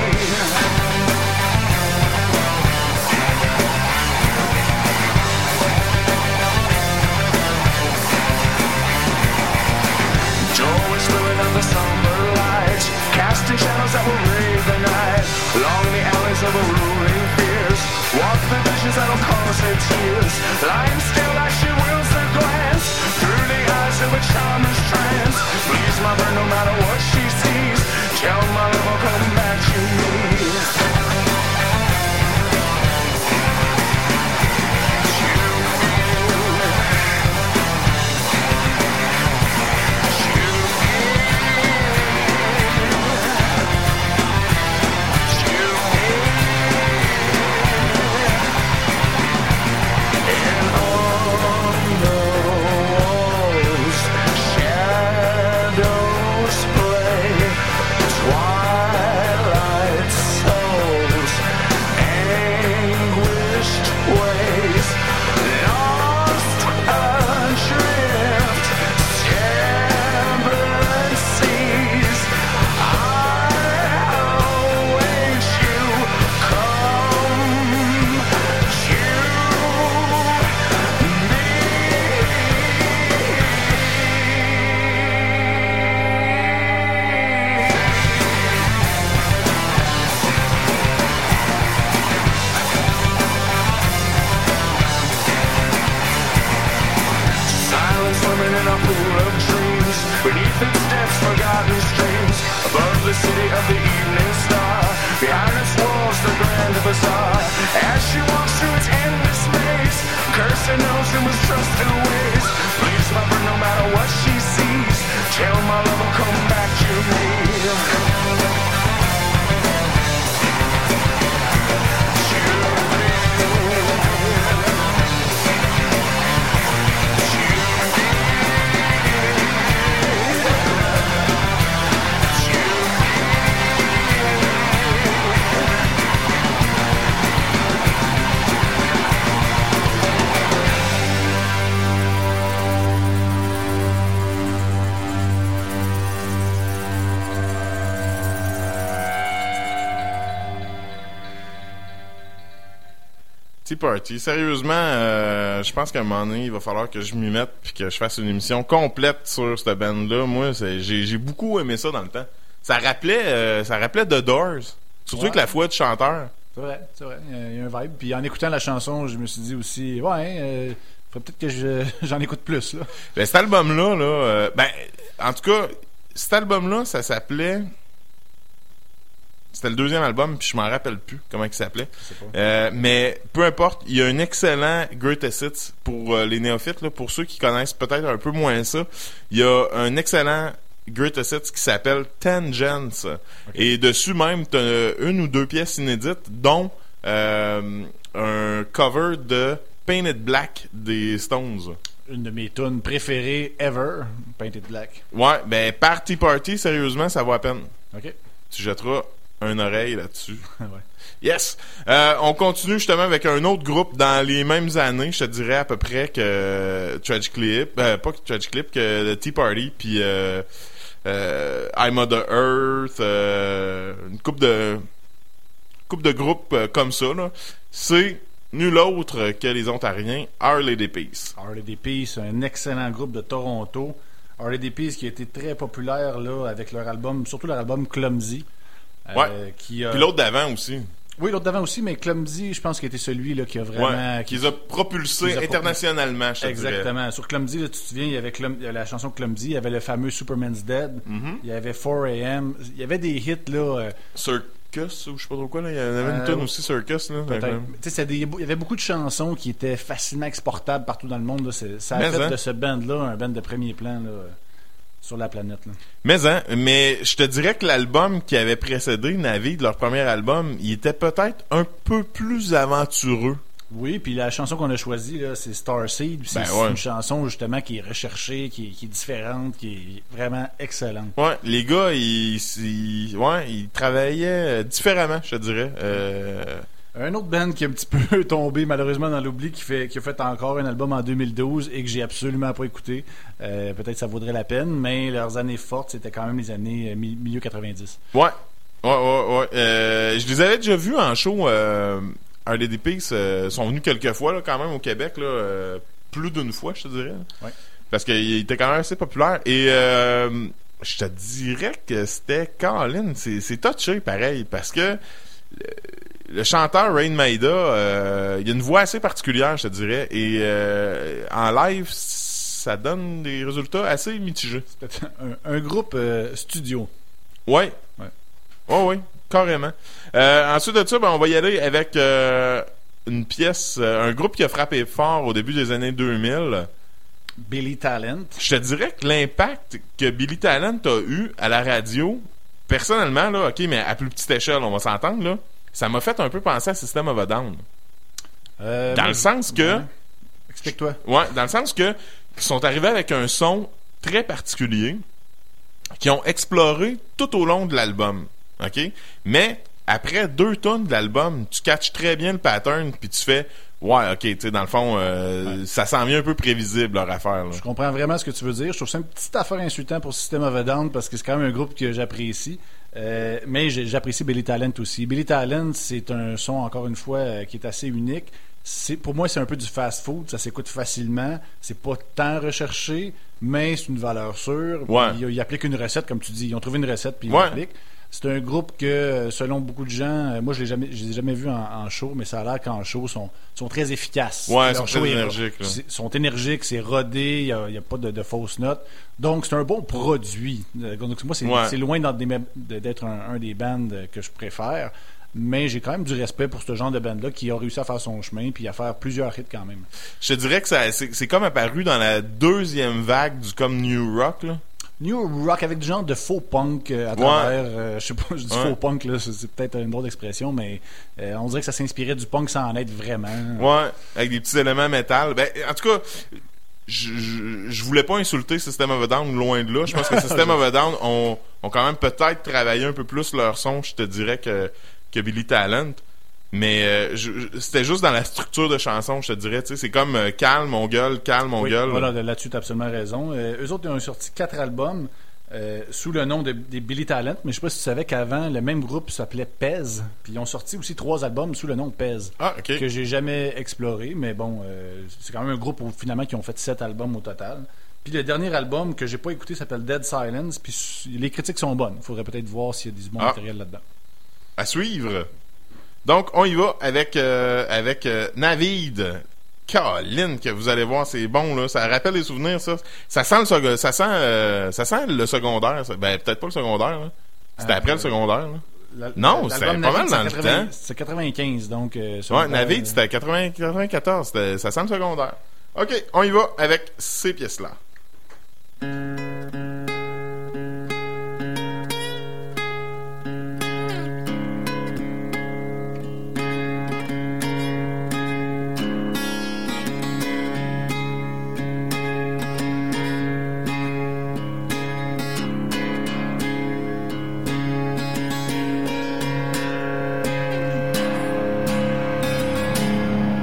Doorways filling up the somber light, casting shadows that will raid the night. Along the alleys of a ruling fears, walk the visions that'll cause her tears. Lying still as she wills her glance, through the eyes of a charmer's trance. Please my friend, no matter what she sees, tell my love will come back to me. Beneath its depths, forgotten streams, above the city of the evening star, behind its walls, the grand bazaar. As she walks through its endless maze, cursing those who mistrust her ways. Please, my friend, no matter what she sees, tell my love will come back to me. Tea Party. Sérieusement, euh, je pense qu'à un moment donné, il va falloir que je m'y mette puis que je fasse une émission complète sur cette band-là. Moi, c'est, j'ai, j'ai beaucoup aimé ça dans le temps. Ça rappelait, euh, ça rappelait The Doors. Surtout Ouais. avec la voix du chanteur. C'est vrai, c'est vrai. Il y a un vibe. Puis en écoutant la chanson, je me suis dit aussi, ouais, euh, faudrait peut-être que je, j'en écoute plus, là. Ben, cet album-là, là, euh, ben, en tout cas, cet album-là, ça s'appelait... C'était le deuxième album, puis je m'en rappelle plus comment il s'appelait. Je sais pas. Euh, mais peu importe, il y a un excellent Greatest Hits pour euh, les néophytes, là, pour ceux qui connaissent peut-être un peu moins ça. Il y a un excellent Greatest Hits qui s'appelle Tangents. Et dessus même, t'as une ou deux pièces inédites, dont euh, un cover de Painted Black des Stones. Une de mes tunes préférées ever, Painted Black. Ouais, ben Party Party, sérieusement, ça vaut la peine. OK. Tu jetteras une oreille là-dessus. Ouais. Yes! Euh, on continue justement avec un autre groupe dans les mêmes années, je te dirais à peu près que euh, Tragic Clip, euh, pas que Tragic Clip, que The Tea Party, puis euh, euh, I'm Mother Earth, euh, une couple de couple de groupes euh, comme ça, là. C'est nul autre que les Ontariens, Our Lady Peace. Our Lady Peace, un excellent groupe de Toronto. Our Lady Peace qui a été très populaire là, avec leur album, surtout leur album Clumsy. euh, Ouais. Qui a... Puis l'autre d'avant aussi. Oui, l'autre d'avant aussi, mais Clumsy, je pense qu'il était celui là, qui a vraiment... Ouais, qui- qu'ils a propulsés qu'ils a internationalement, je te dirais. Exactement. Sur Clumsy, là, tu te souviens, il y avait Clum- il y avait la chanson Clumsy, il y avait le fameux Superman's Dead, Mm-hmm. il y avait four a.m., il y avait des hits, là... euh, Circus, ou je sais pas trop quoi, là. Il y en avait une Euh, tonne aussi, Circus, là. peut-être. Fait- Tu sais, c'est des- il y avait beaucoup de chansons qui étaient facilement exportables partout dans le monde. Là. C'est- ça a Mais fait hein. de ce band-là un band de premier plan là, euh, sur la planète. Là. Mais hein, mais je te dirais que l'album qui avait précédé Navi, de leur premier album, il était peut-être un peu plus aventureux. Oui, puis la chanson qu'on a choisie, là, c'est Starseed. C'est Ben c'est ouais. une chanson justement qui est recherchée, qui est, qui est différente, qui est vraiment excellente. Ouais, les gars, ils, ils, ouais, ils travaillaient différemment, je te dirais. Euh, Un autre band qui est un petit peu tombé malheureusement dans l'oubli, qui fait qui a fait encore un album en deux mille douze et que j'ai absolument pas écouté. Euh, peut-être ça vaudrait la peine, mais leurs années fortes, c'était quand même les années euh, mi- milieu quatre-vingt-dix. ouais, ouais, ouais, ouais. Euh, je les avais déjà vus en show. Euh, Our Lady Peace euh, sont venus quelques fois, là, quand même, au Québec, là, euh, plus d'une fois, je te dirais. Ouais. Parce qu'ils étaient quand même assez populaires. Et euh, je te dirais que c'était Colin. C'est, c'est touché, pareil, parce que le, le chanteur Rain Maida, euh, il a une voix assez particulière, je te dirais. Et euh, en live, ça donne des résultats assez mitigés. C'était un, un groupe euh, studio. Ouais. Ouais. Oh oui, carrément. Euh, ensuite de ça, ben, on va y aller avec euh, une pièce, euh, un groupe qui a frappé fort au début des années deux mille. Billy Talent. Je te dirais que l'impact que Billy Talent a eu à la radio, personnellement, là, ok, mais à plus petite échelle, on va s'entendre, là, ça m'a fait un peu penser à System of a Down. Euh, Dans moi, le sens que- ouais. Explique-toi. Ouais, dans le sens que ils sont arrivés avec un son très particulier qui ont exploré tout au long de l'album. OK? Mais après deux tonnes de l'album, tu catches très bien le pattern puis tu fais ouais, OK, tu sais dans le fond euh, Ouais. ça s'en vient un peu prévisible leur affaire là. Je comprends vraiment ce que tu veux dire. Je trouve ça une petite affaire insultant pour System of a Down parce que c'est quand même un groupe que j'apprécie. Euh, mais j'ai- j'apprécie Billy Talent aussi. Billy Talent, c'est un son, encore une fois, euh, qui est assez unique. C'est, pour moi, c'est un peu du fast-food. Ça s'écoute facilement. C'est pas tant recherché, mais c'est une valeur sûre. Ouais. Puis, Ils, ils appliquent une recette, comme tu dis. Ils ont trouvé une recette, puis ils Ouais. l'appliquent. C'est un groupe que, selon beaucoup de gens, euh, moi je l'ai jamais, je les ai jamais vus en, en show, mais ça a l'air qu'en show sont, sont très efficaces. Ouais, ils Leur sont show très est- énergiques, là. c'est- sont énergiques, c'est rodé, il n'y a, il y a pas de, de fausses notes. Donc c'est un bon produit. Euh, Donc moi c'est, Ouais. c'est loin d'être, des mé- de- d'être un, un des bands que je préfère, mais j'ai quand même du respect pour ce genre de band-là qui a réussi à faire son chemin puis à faire plusieurs hits quand même. Je te dirais que ça c'est, c'est comme apparu dans la deuxième vague du comme New Rock là. New Rock avec du genre de faux punk euh, à travers, euh, je sais pas, je dis Ouais. faux punk là, c'est, c'est peut-être une drôle d'expression, mais euh, on dirait que ça s'inspirait du punk sans en être vraiment. Ouais, avec des petits éléments métal. Ben, en tout cas, je, je, je voulais pas insulter System of a Down loin de là. Je pense que System of a Down ont, ont quand même peut-être travaillé un peu plus leur son, je te dirais, que, que Billy Talent. Mais euh, je, je- c'était juste dans la structure de chanson, je te dirais. Tu sais, c'est comme euh, calme, on gueule, calme, on Oui, gueule. voilà, là-dessus, tu as absolument raison. Euh, eux autres, ils ont sorti quatre albums euh, sous le nom de, des Billy Talent, mais je sais pas si tu savais qu'avant, le même groupe s'appelait Pez, puis ils ont sorti aussi trois albums sous le nom de Pez, Ah, ok. que j'ai jamais exploré, mais bon, euh, c'est quand même un groupe où, finalement qui ont fait sept albums au total. Puis le dernier album que j'ai pas écouté s'appelle Dead Silence, puis su- les critiques sont bonnes. Il faudrait peut-être voir s'il y a du bon Ah. matériel là-dedans. À suivre. Donc, on y va avec, euh, avec euh, Navid. Colin, que vous allez voir, c'est bon, là. Ça rappelle les souvenirs, ça. Ça sent le, sec- ça sent, euh, ça sent le secondaire. Ça. Ben, peut-être pas le secondaire, là. C'était Ah, après euh, le secondaire, là. la- Non, l'album c'était pas Navid, mal c'est dans le quatre-vingts temps. C'est quatre-vingt-quinze, donc... Euh, sur Ouais, le- Navid, c'était à quatre-vingts quatre-vingt-quatorze, c'était sa centre secondaire. OK, on y va avec ces pièces-là.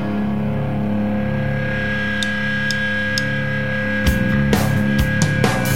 I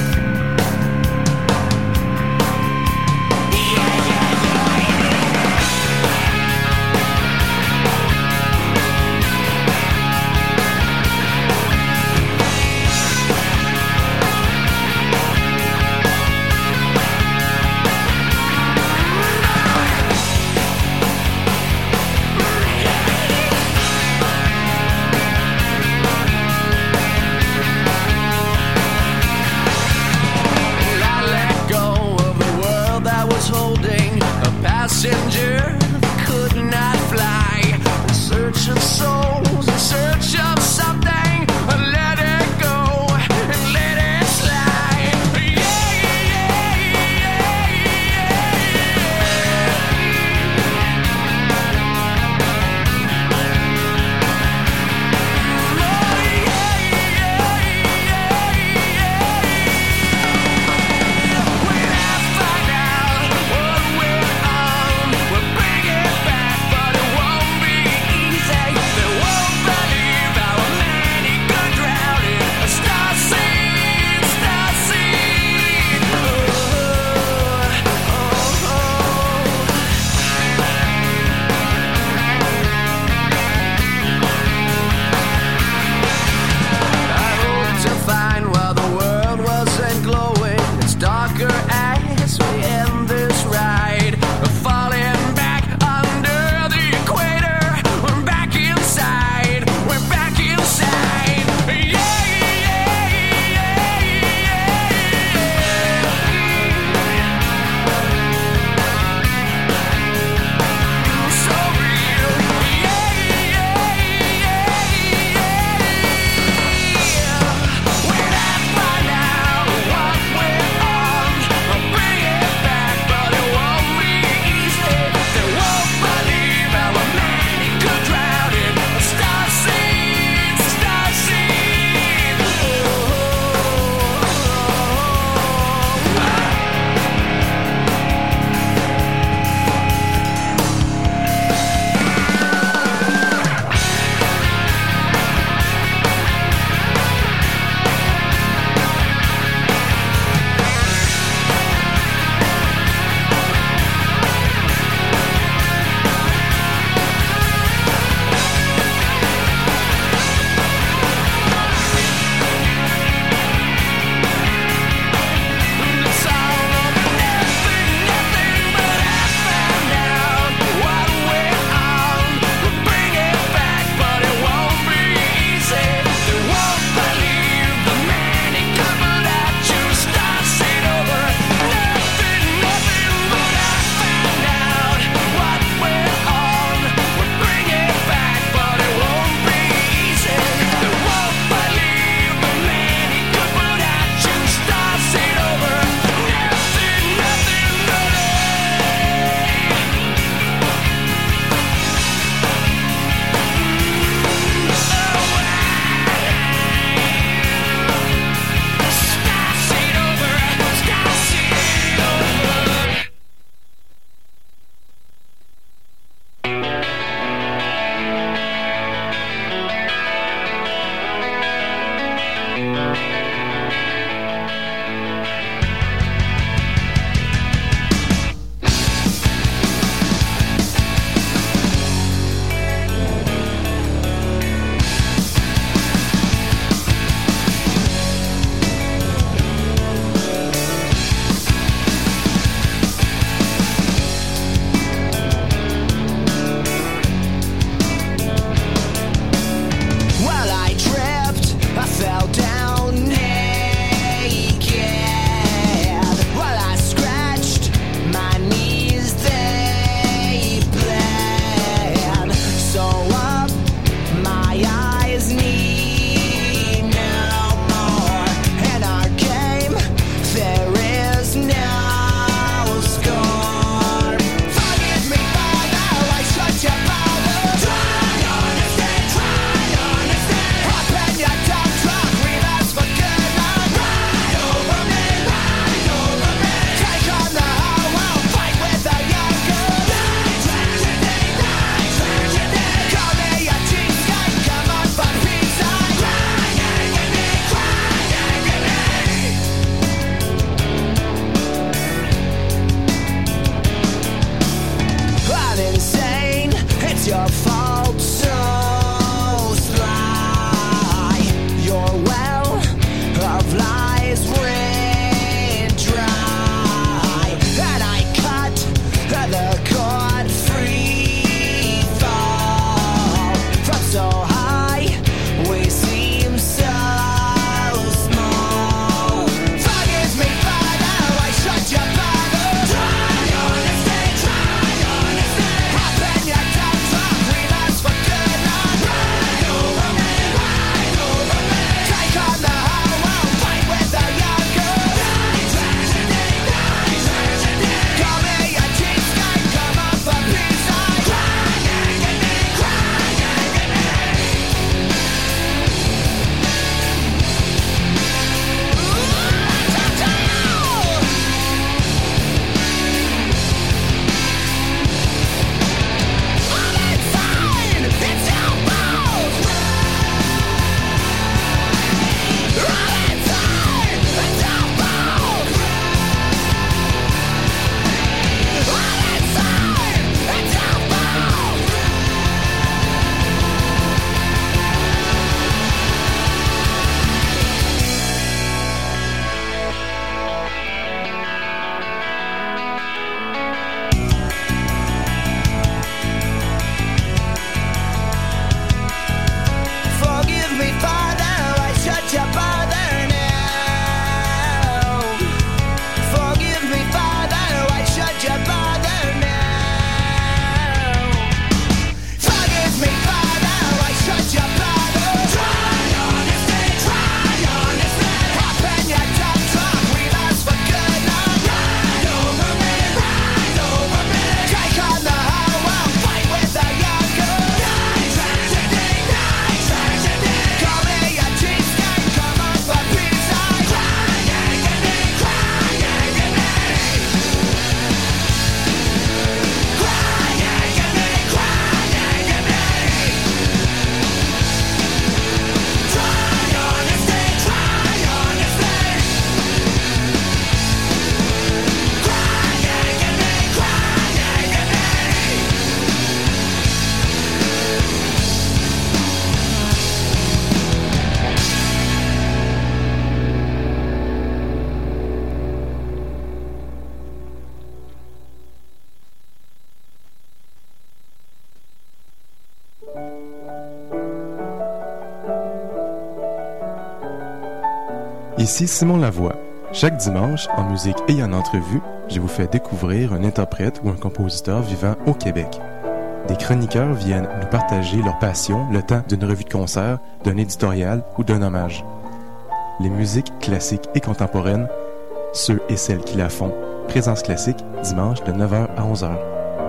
Ici Simon Lavoie. Chaque dimanche, en musique et en entrevue, je vous fais découvrir un interprète ou un compositeur vivant au Québec. Des chroniqueurs viennent nous partager leur passion le temps d'une revue de concert, d'un éditorial ou d'un hommage. Les musiques classiques et contemporaines, ceux et celles qui la font. Présence classique, dimanche de neuf heures à onze heures.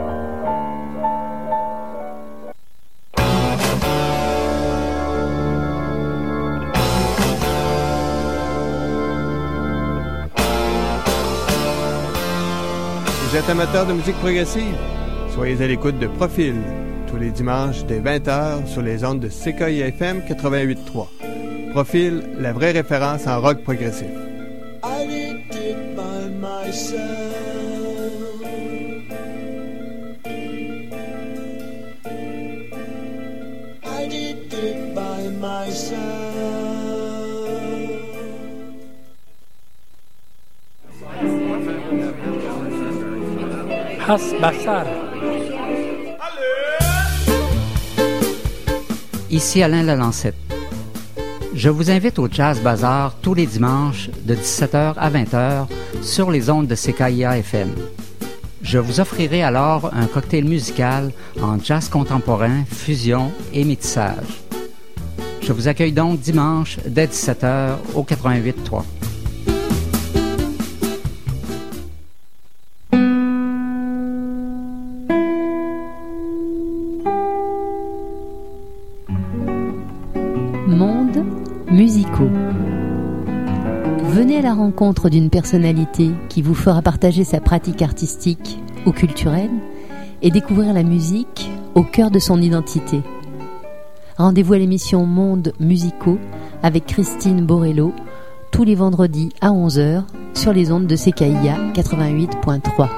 Vous êtes amateur de musique progressive? Soyez à l'écoute de Profil, tous les dimanches dès vingt heures sur les ondes de C K I A F M quatre-vingt-huit virgule trois. Profil, la vraie référence en rock progressif. I did it by myself. I did it by myself. Has-Bassar. Ici Alain Lalancette. Je vous invite au Jazz Bazar tous les dimanches de dix-sept heures à vingt heures sur les ondes de C K I A F M. Je vous offrirai alors un cocktail musical en jazz contemporain, fusion et métissage. Je vous accueille donc dimanche dès dix-sept heures au quatre-vingt-huit virgule trois. Mondes musicaux. Venez à la rencontre d'une personnalité qui vous fera partager sa pratique artistique ou culturelle et découvrir la musique au cœur de son identité. Rendez-vous à l'émission Mondes musicaux avec Christine Borello tous les vendredis à onze heures sur les ondes de C K I A quatre-vingt-huit virgule trois.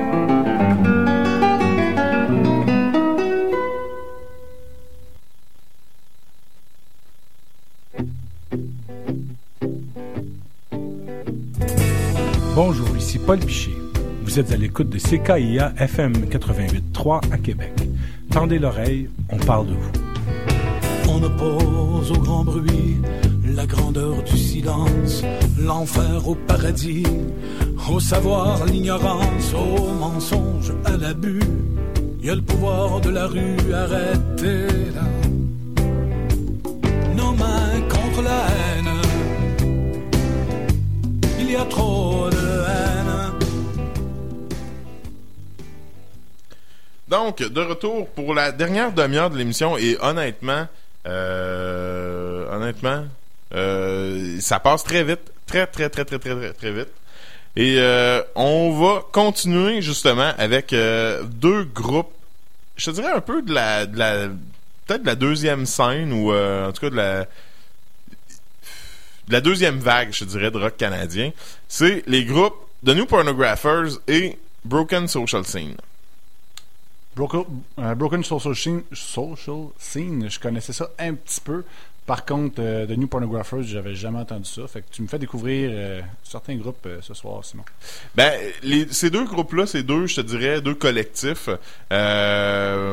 Bonjour, ici Paul Piché. Vous êtes à l'écoute de C K I A F M quatre-vingt-huit virgule trois à Québec. Tendez l'oreille, on parle de vous. On oppose au grand bruit la grandeur du silence, l'enfer au paradis, au savoir l'ignorance, au mensonge à l'abus. Il y a le pouvoir de la rue, arrêtez-la. Nos mains contre la haine, il y a trop de haine. Donc, de retour pour la dernière demi-heure de l'émission et honnêtement, euh, honnêtement, euh, ça passe très vite, très très très très très très, très vite. Et euh, on va continuer justement avec euh, deux groupes, je te dirais un peu de la, de la peut-être de la deuxième scène ou euh, en tout cas de la de la deuxième vague, je dirais, de rock canadien. C'est les groupes The New Pornographers et Broken Social Scene. Broken, euh, Broken Social Scene, Social Scene, je connaissais ça un petit peu. Par contre, euh, The New Pornographers, j'avais jamais entendu ça. Fait que tu me fais découvrir euh, certains groupes euh, ce soir, Simon. Ben, les, ces deux groupes-là, c'est deux, je te dirais, deux collectifs. Euh,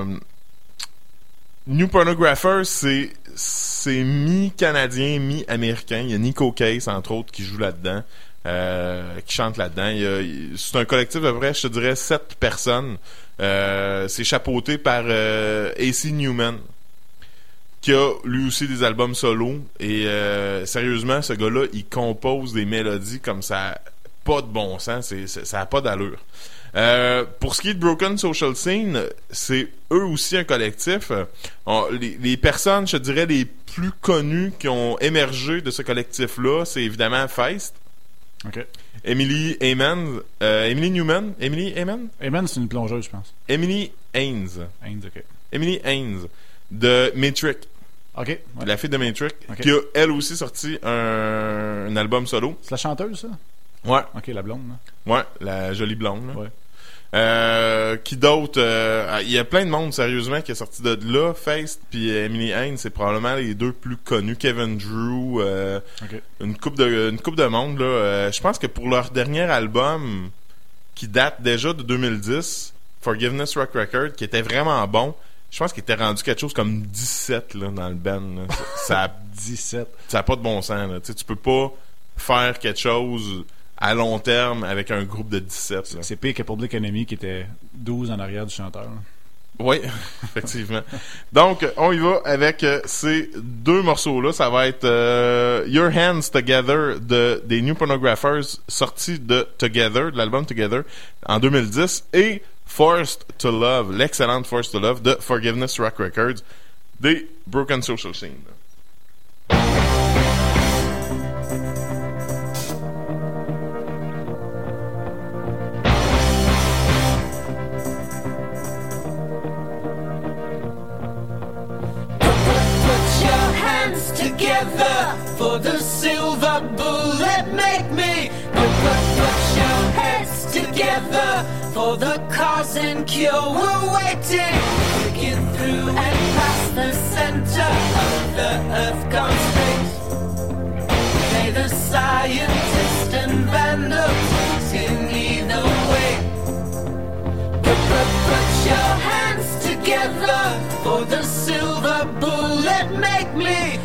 New Pornographers, c'est c'est mi-canadien, mi-américain. Il y a Nico Case, entre autres, qui joue là-dedans, euh, qui chante là-dedans. Il y a, c'est un collectif de vrai, je te dirais, sept personnes. Euh, c'est chapeauté par euh, A C Newman, qui a lui aussi des albums solo. Et euh, sérieusement, ce gars-là, il compose des mélodies comme ça, pas de bon sens, c'est, c'est, ça n'a pas d'allure. Euh, pour ce qui est de Broken Social Scene, c'est eux aussi un collectif. On, les, les personnes, je dirais, les plus connues qui ont émergé de ce collectif-là, c'est évidemment Feist. OK. Emily Hayman, euh, Emily Newman, Emily Hayman? Hayman, c'est une plongeuse, je pense. Emily Haynes. Haynes, OK. Emily Haynes, de Metric. OK. Ouais. La fille de Metric, Okay. qui a elle aussi sorti un, un album solo. C'est la chanteuse, ça? Ouais. OK, la blonde, là. Ouais, la jolie blonde. Là. Ouais. Euh, qui d'autre? Euh, il y a plein de monde, sérieusement, qui est sorti de là. Feist puis Emily Haynes, c'est probablement les deux plus connus. Kevin Drew, euh, OK. une coupe de une coupe de monde. Là. Euh, je pense que pour leur dernier album, qui date déjà de deux mille dix, Forgiveness Rock Record, qui était vraiment bon, je pense qu'il était rendu quelque chose comme dix-sept là, dans le band. Là. Ça, ça, dix-sept. ça a pas de bon sens. Là. Tu sais, tu peux pas faire quelque chose à long terme avec un groupe de dix-sept. Là. C'est pire que Public Enemy qui était douze en arrière du chanteur. là. Oui, effectivement. Donc, on y va avec euh, ces deux morceaux-là. Ça va être euh, Your Hands Together de, des New Pornographers, sorti de Together, de l'album Together, en deux mille dix, et Forced to Love, l'excellente Forced to Love de Forgiveness Rock Records, des Broken Social Scene. Together for the silver bullet, make me put, put, put your heads together for the cause and cure. We're waiting to get through and past the center of the earth gone straight. May the scientist and vandals in either way. Put, put, put your hands together for the silver bullet, make me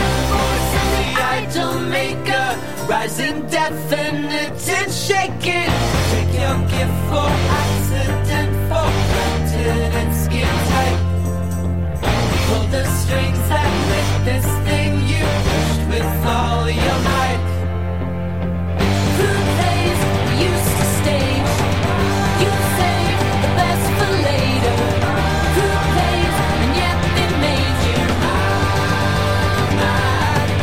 idol maker, rising definite and shaking. Take your gift for accident, for granted and skin tight. Pull the strings that lift this thing you pushed with all your might. Who plays used to stage? You save the best for later. Who plays and yet they made you mad?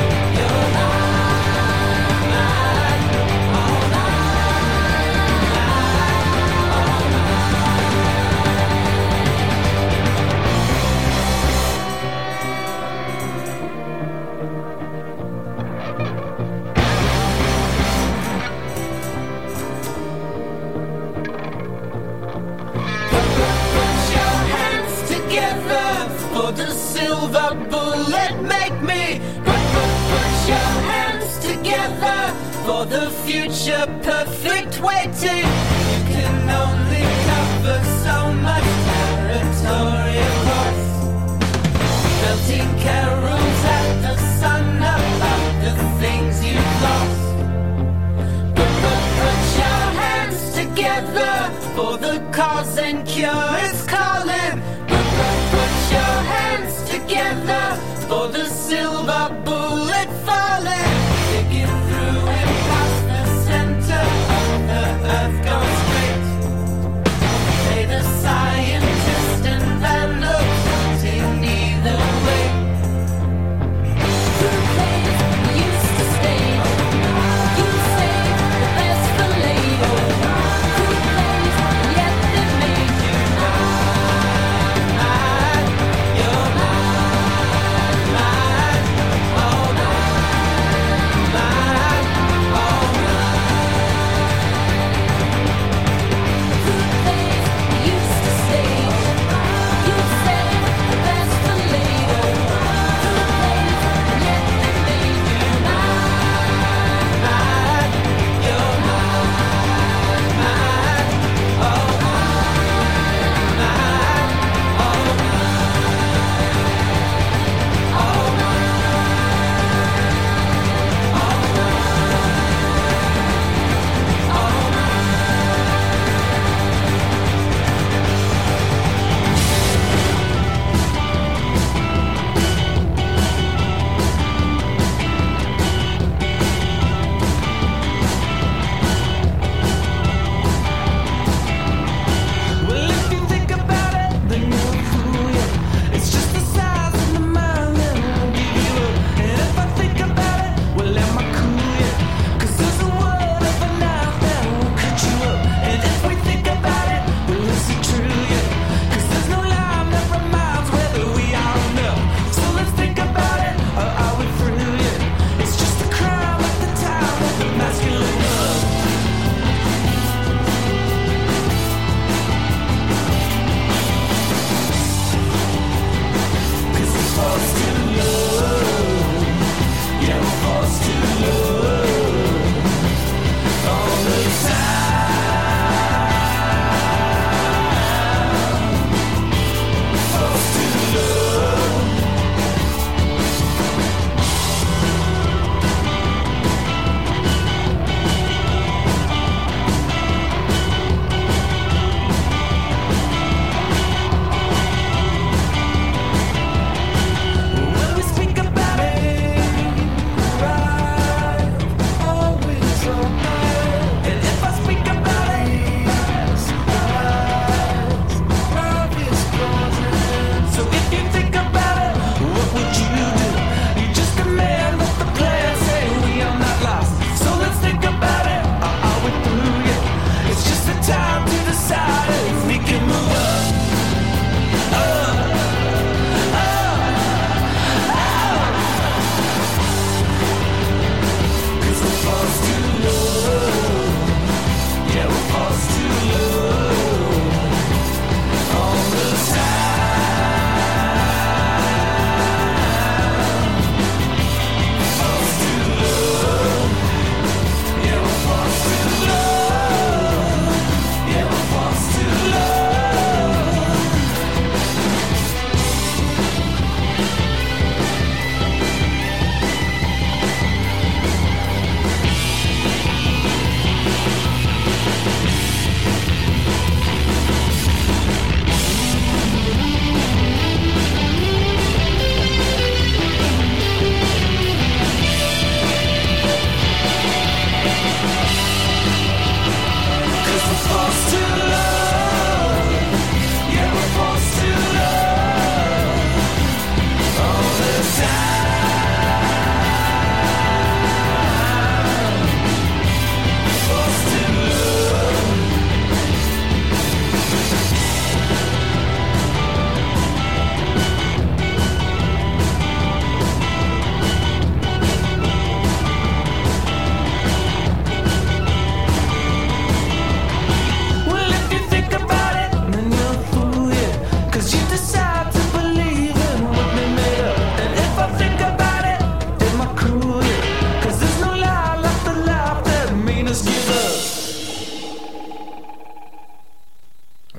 For the silver bullet, make me put, put, put your hands together for the future perfect waiting. You can only cover so much territory, of course. Melting carols at the sun about the things you've lost. Put, put, put your hands together for the cause and cure is calling. Put your hands together for the silver bullet falling. Digging through and past the center of the earth gone straight. May the scientist and vandal in either way.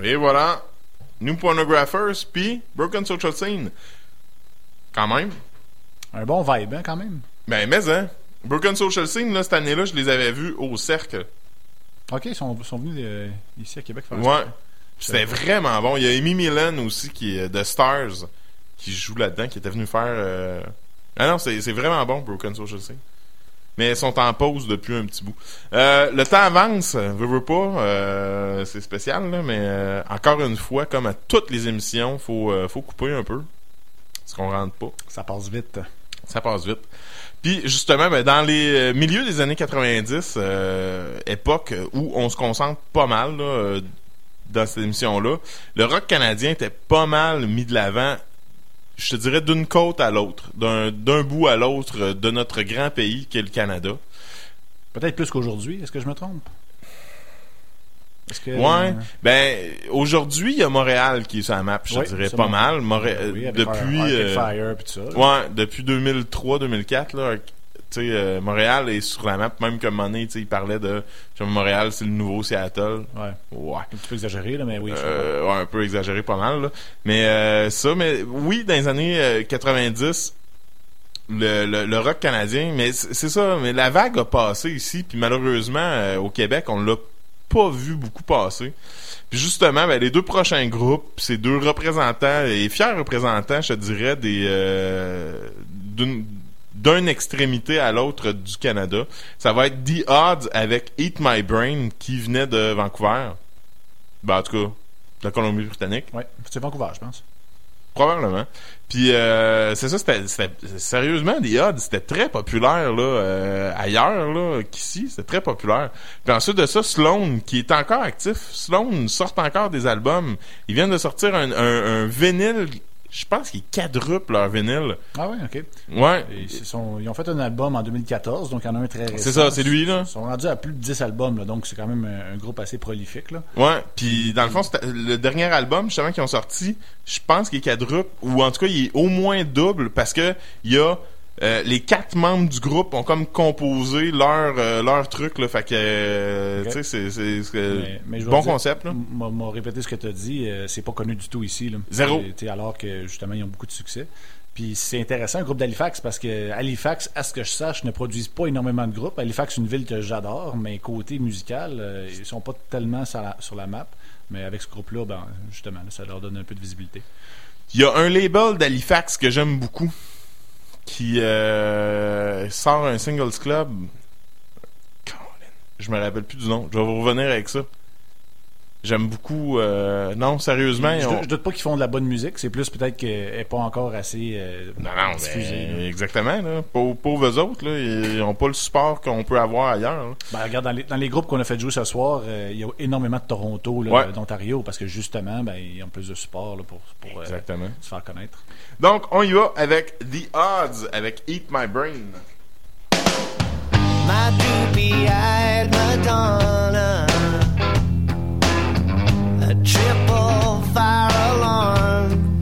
Et voilà. New Pornographers, puis Broken Social Scene. Quand même. Un bon vibe, hein, quand même. Ben, mais, hein. Broken Social Scene, là, cette année-là, je les avais vus au Cercle. OK, ils sont, sont venus euh, ici à Québec faire Ouais. ça. C'était vraiment bon. Il y a Amy Millan aussi, qui est de Stars, qui joue là-dedans, qui était venu faire... Euh... Ah non, c'est, c'est vraiment bon, Broken Social Scene. Mais ils sont en pause depuis un petit bout. Euh, le temps avance, veux, veux pas, euh, c'est spécial, là, mais euh, encore une fois, comme à toutes les émissions, faut, euh, faut couper un peu. Parce qu'on rentre pas. Ça passe vite. Ça passe vite. Puis justement, ben, dans les euh, milieux des années quatre-vingt-dix, euh, époque où on se concentre pas mal là, euh, dans cette émission-là, le rock canadien était pas mal mis de l'avant, je te dirais, d'une côte à l'autre, d'un, d'un bout à l'autre de notre grand pays qu'est le Canada. Peut-être plus qu'aujourd'hui, est-ce que je me trompe? Est-ce que, Ouais, euh, ben aujourd'hui, il y a Montréal qui est sur la map, je te oui, dirais c'est pas bon. mal. Moré- Oui, avec depuis... Arcade euh, Fire pis tout ça. là. Ouais, depuis deux mille trois deux mille quatre, là, tu sais, euh, Montréal est sur la map, même comme Monet, tu sais, il parlait de genre, Montréal, c'est le nouveau Seattle. Ouais. Ouais. Un petit peu exagéré, là, mais oui. je Euh, ouais, un peu exagéré, pas mal, là. Mais euh, ça, mais oui, dans les années euh, quatre-vingt-dix, le, le, le rock canadien, mais c'est, c'est ça, mais la vague a passé ici, puis malheureusement, euh, au Québec, on l'a pas vu beaucoup passer. Puis justement, ben, les deux prochains groupes, ces deux représentants, et fiers représentants, je te dirais, des euh, d'une d'une extrémité à l'autre du Canada. Ça va être The Odds avec Eat My Brain qui venait de Vancouver. Ben, en tout cas, de la Colombie-Britannique. Ouais, c'est Vancouver, je pense. Probablement. Puis euh, c'est ça, c'était, c'était sérieusement, The Odds, c'était très populaire là, euh, ailleurs là, qu'ici, c'était très populaire. Puis ensuite de ça, Sloan, qui est encore actif, Sloan sort encore des albums. Ils viennent de sortir un, un, un vinyle, je pense qu'ils quadruplent leur vinyle. Ah ouais, OK. Ouais. Et ils, sont, ils ont fait un album en deux mille quatorze, donc il y en a un très récent. C'est ça, c'est lui, là. Ils sont rendus à plus de dix albums, là, donc c'est quand même un, un groupe assez prolifique, là. Ouais, puis dans le fond, c'était le dernier album justement qu'ils ont sorti, je pense qu'il est quadruple, ou en tout cas, il est au moins double, parce que il y a euh, les quatre membres du groupe ont comme composé leur euh, leur truc, là, fait que euh, Okay. tu sais, c'est, c'est, c'est Mais- mais je vais bon dire, concept, là. M'a m'a répété ce que tu as dit, euh, c'est pas connu du tout ici, là. Zéro. Et, tu sais, alors que justement, ils ont beaucoup de succès. Puis c'est intéressant, un groupe d'Halifax, parce que Halifax, à ce que je sache, ne produisent pas énormément de groupes. Halifax, c'est une ville que j'adore, mais côté musical, euh, ils sont pas tellement sur la, sur la map. Mais avec ce groupe-là, ben, justement, là, ça leur donne un peu de visibilité. Il y a un label d'Halifax que j'aime beaucoup qui euh, sort un singles club. Colin, je me rappelle plus du nom. Je vais vous revenir avec ça. J'aime beaucoup. Euh, non, sérieusement, Je, ils ont- je doute pas qu'ils font de la bonne musique, c'est plus peut-être qu'elle n'est pas encore assez euh, Non, non, diffusée. ben, là. exactement. Là. Pour, pour eux autres, là, ils n'ont pas le support qu'on peut avoir ailleurs. Là. Ben, regarde, dans les, dans les groupes qu'on a fait jouer ce soir, euh, il y a énormément de Toronto, là, Ouais. d'Ontario, parce que justement, ben, ils ont plus de support là, pour, pour euh, Exactement. se faire connaître. Donc, on y va avec The Odds, avec Eat My Brain. My droopy-eyed Madonna, a triple fire alarm.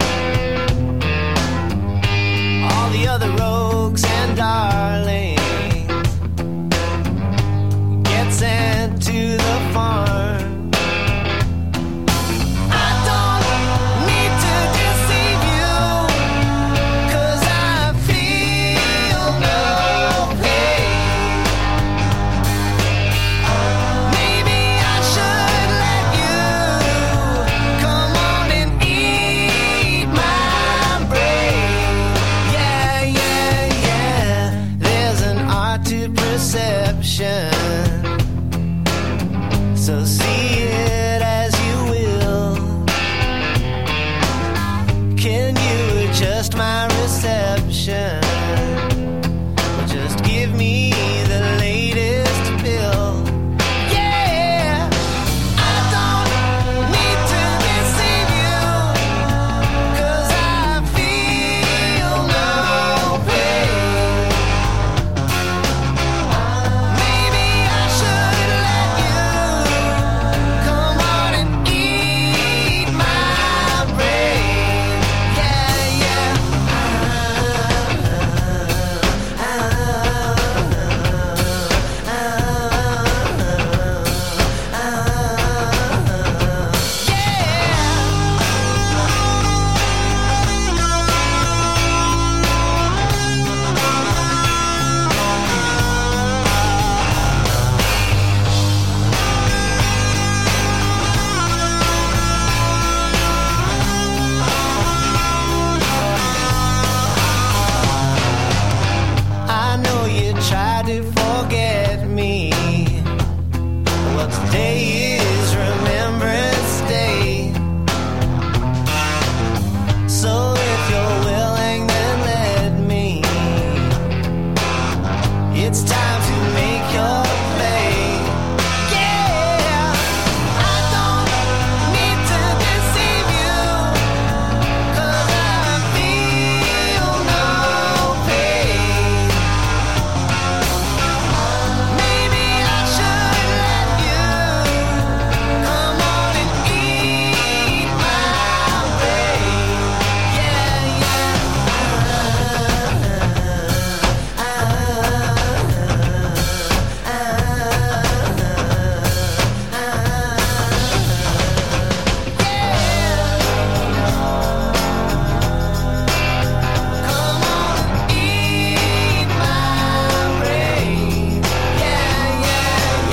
All the other rogues and darlings get sent to the farm. I don't need to deceive you, 'cause I feel no pain. Maybe I should let you come on and eat my brain. Yeah, yeah, yeah. There's an art to perception, so see it as you will. Can you adjust my reception? Or just give me the latest bill? Yeah, I don't need to deceive you, 'cause I feel no pain. Maybe I should let you it's time to make your play. Yeah, I don't need to deceive you, 'cause I feel no pain. Maybe I should let you come on and eat my brain. Yeah, yeah. Come on, eat my brain. Yeah, yeah,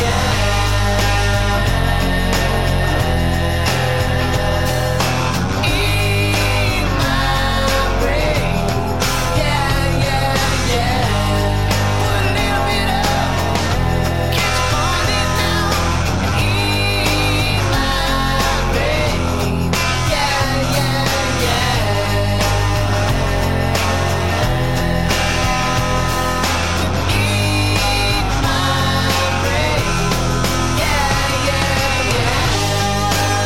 yeah. Eat my brain. Yeah, yeah, yeah. Put a little bit up, catch on it now. Eat my brain. Yeah, yeah, yeah. Eat my brain. Yeah, yeah,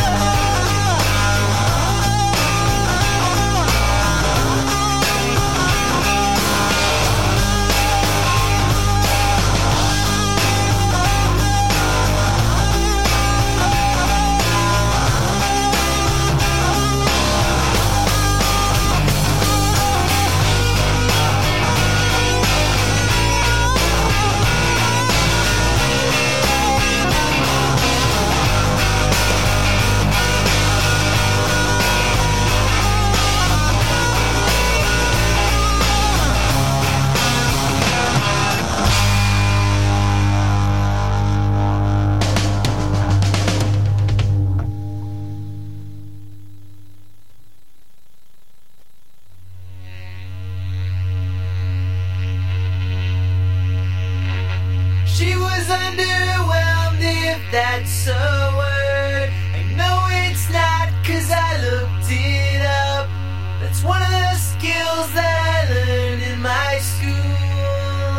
She was underwhelmed, if that's a word. I know it's not, 'cause I looked it up. That's one of the skills that I learned in my school.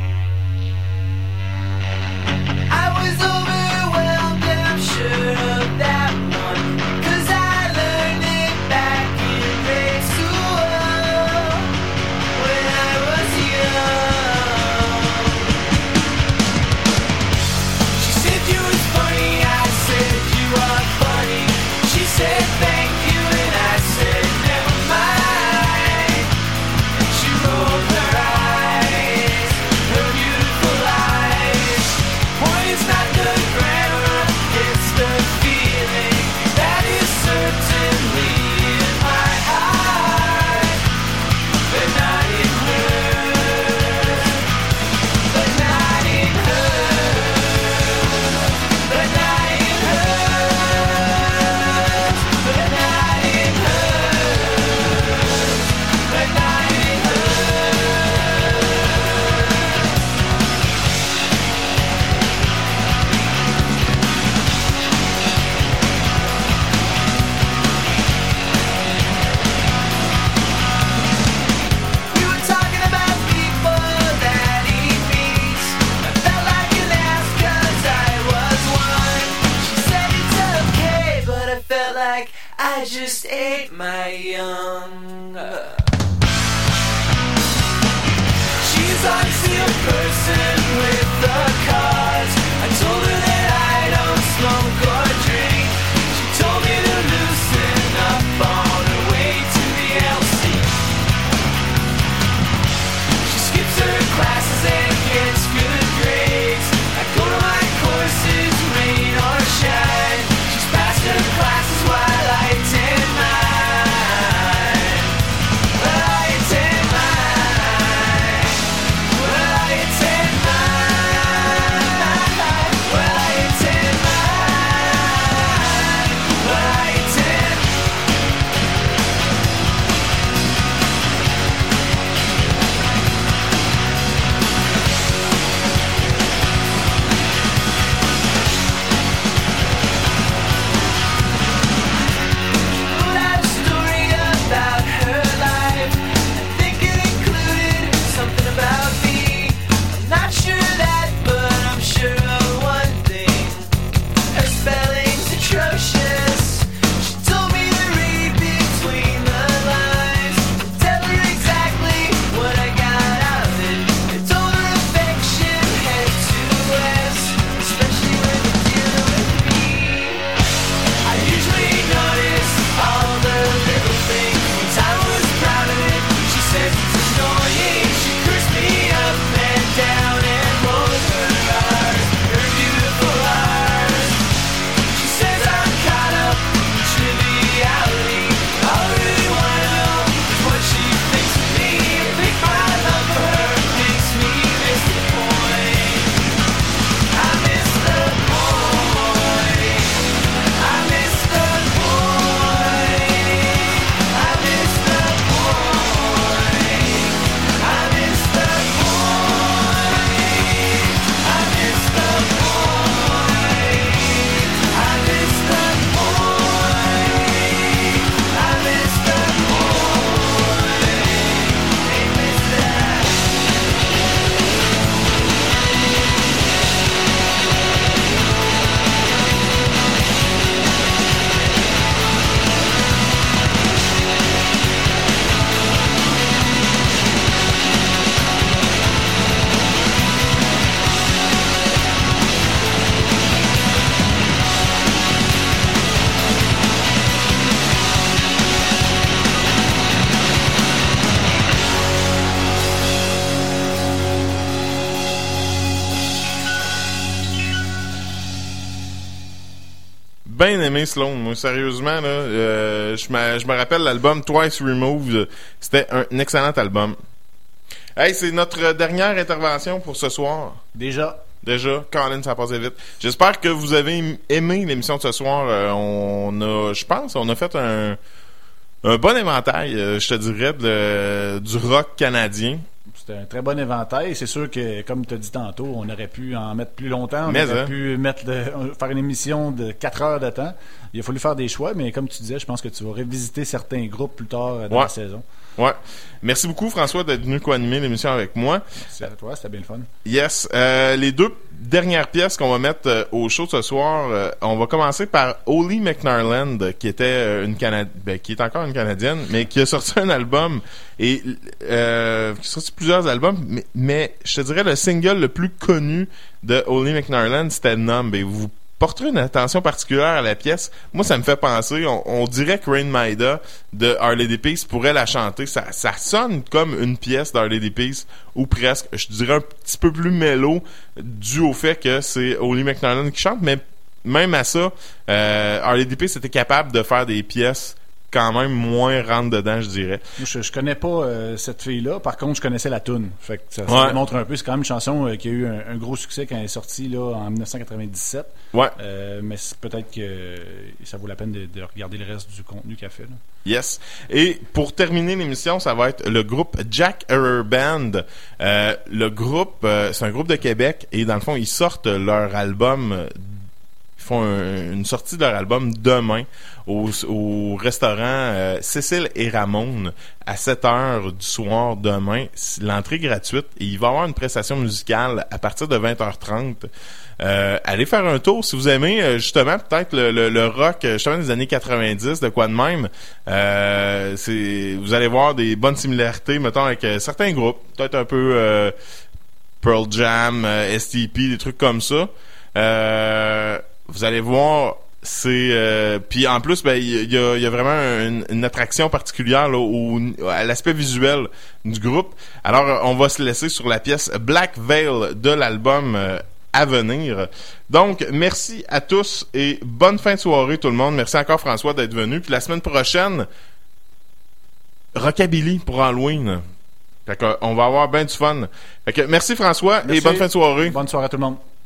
I was overwhelmed, and I'm sure of that one, 'cause I learned it back in grade school when I was young. She said you was funny, I said you are funny. She said thank you, and I said never mind. She rolled her eyes, her beautiful eyes. Point is not the grammar, it's the feeling that is certainly in my heart, but not in hers, but not in hers, but not in hers, but not in hers, but not in We were talking about people that eat meat. I felt like an ass 'cause I was one. She said it's okay, but I felt like I just ate my young. She's obviously a person with the cause. I told her that I don't smoke or drink. She told me to loosen up on her way to the L C. She skips her classes and gets good grades. I go to my courses, rain or shine. She's passed her classes while I attend mine. bien aimé Sloan, moi, sérieusement, là. Euh, je me je me rappelle l'album Twice Removed. C'était un, un excellent album. Hey, c'est notre dernière intervention pour ce soir. Déjà. Déjà, Colin, ça a passé vite. J'espère que vous avez aimé l'émission de ce soir. Euh, on a, je pense, on a fait un, un bon éventail, euh, je te dirais, de, du rock canadien. C'était un très bon éventail. C'est sûr que, comme tu as dit tantôt, on aurait pu en mettre plus longtemps. On mais aurait hein. pu mettre le, faire une émission de quatre heures de temps. Il a fallu faire des choix, mais comme tu disais, je pense que tu vas revisiter certains groupes plus tard dans ouais. la saison. Ouais. Merci beaucoup, François, d'être venu co-animer l'émission avec moi. Merci à toi, c'était bien le fun. Yes. Euh, les deux dernières pièces qu'on va mettre euh, au show ce soir, euh, on va commencer par Holly McNarland, qui était euh, une Canad... ben, qui est encore une Canadienne, mais qui a sorti un album et euh, qui a sorti plusieurs albums, mais, mais je te dirais le single le plus connu de Holly McNarland, c'était Numb. Et vous porterez une attention particulière à la pièce. Moi, ça me fait penser, on, on dirait que Rain Maida de Our Lady Peace pourrait la chanter. Ça, ça sonne comme une pièce d'Our Lady Peace, ou presque. Je dirais un petit peu plus mélo, dû au fait que c'est Holly McNarland qui chante, mais même à ça, euh, Our Lady Peace était capable de faire des pièces quand même moins rentre dedans, je dirais. Moi, je, je connais pas euh, cette fille-là. Par contre, je connaissais la toune. Fait que ça, ça ouais. démontre un peu. C'est quand même une chanson euh, qui a eu un, un gros succès quand elle est sortie là, en dix-neuf cent quatre-vingt-dix-sept. Ouais. Euh, mais c'est peut-être que euh, ça vaut la peine de, de regarder le reste du contenu qu'elle fait. Là. Yes. Et pour terminer l'émission, ça va être le groupe Jack Herer Band. Euh, le groupe, euh, c'est un groupe de Québec et dans le fond, ils sortent leur album... Euh, ils font un, une sortie de leur album demain au, au restaurant euh, Cécile et Ramon à sept heures du soir demain. L'entrée est gratuite et il va y avoir une prestation musicale à partir de vingt heures trente. Euh, allez faire un tour si vous aimez euh, justement peut-être le, le, le rock justement des années quatre-vingt-dix, de quoi de même. Euh, c'est, vous allez voir des bonnes similarités, mettons, avec euh, certains groupes. Peut-être un peu euh, Pearl Jam, euh, S T P, des trucs comme ça. Euh, vous allez voir, c'est euh, puis en plus ben il y a, y a vraiment une, une attraction particulière là, au, à l'aspect visuel du groupe. Alors on va se laisser sur la pièce Black Veil de l'album euh, à venir. Donc merci à tous et bonne fin de soirée tout le monde. Merci encore François d'être venu. Puis la semaine prochaine, Rockabilly pour Halloween. Fait que, on va avoir bien du fun. Fait que merci François merci. Et bonne fin de soirée. Bonne soirée à tout le monde.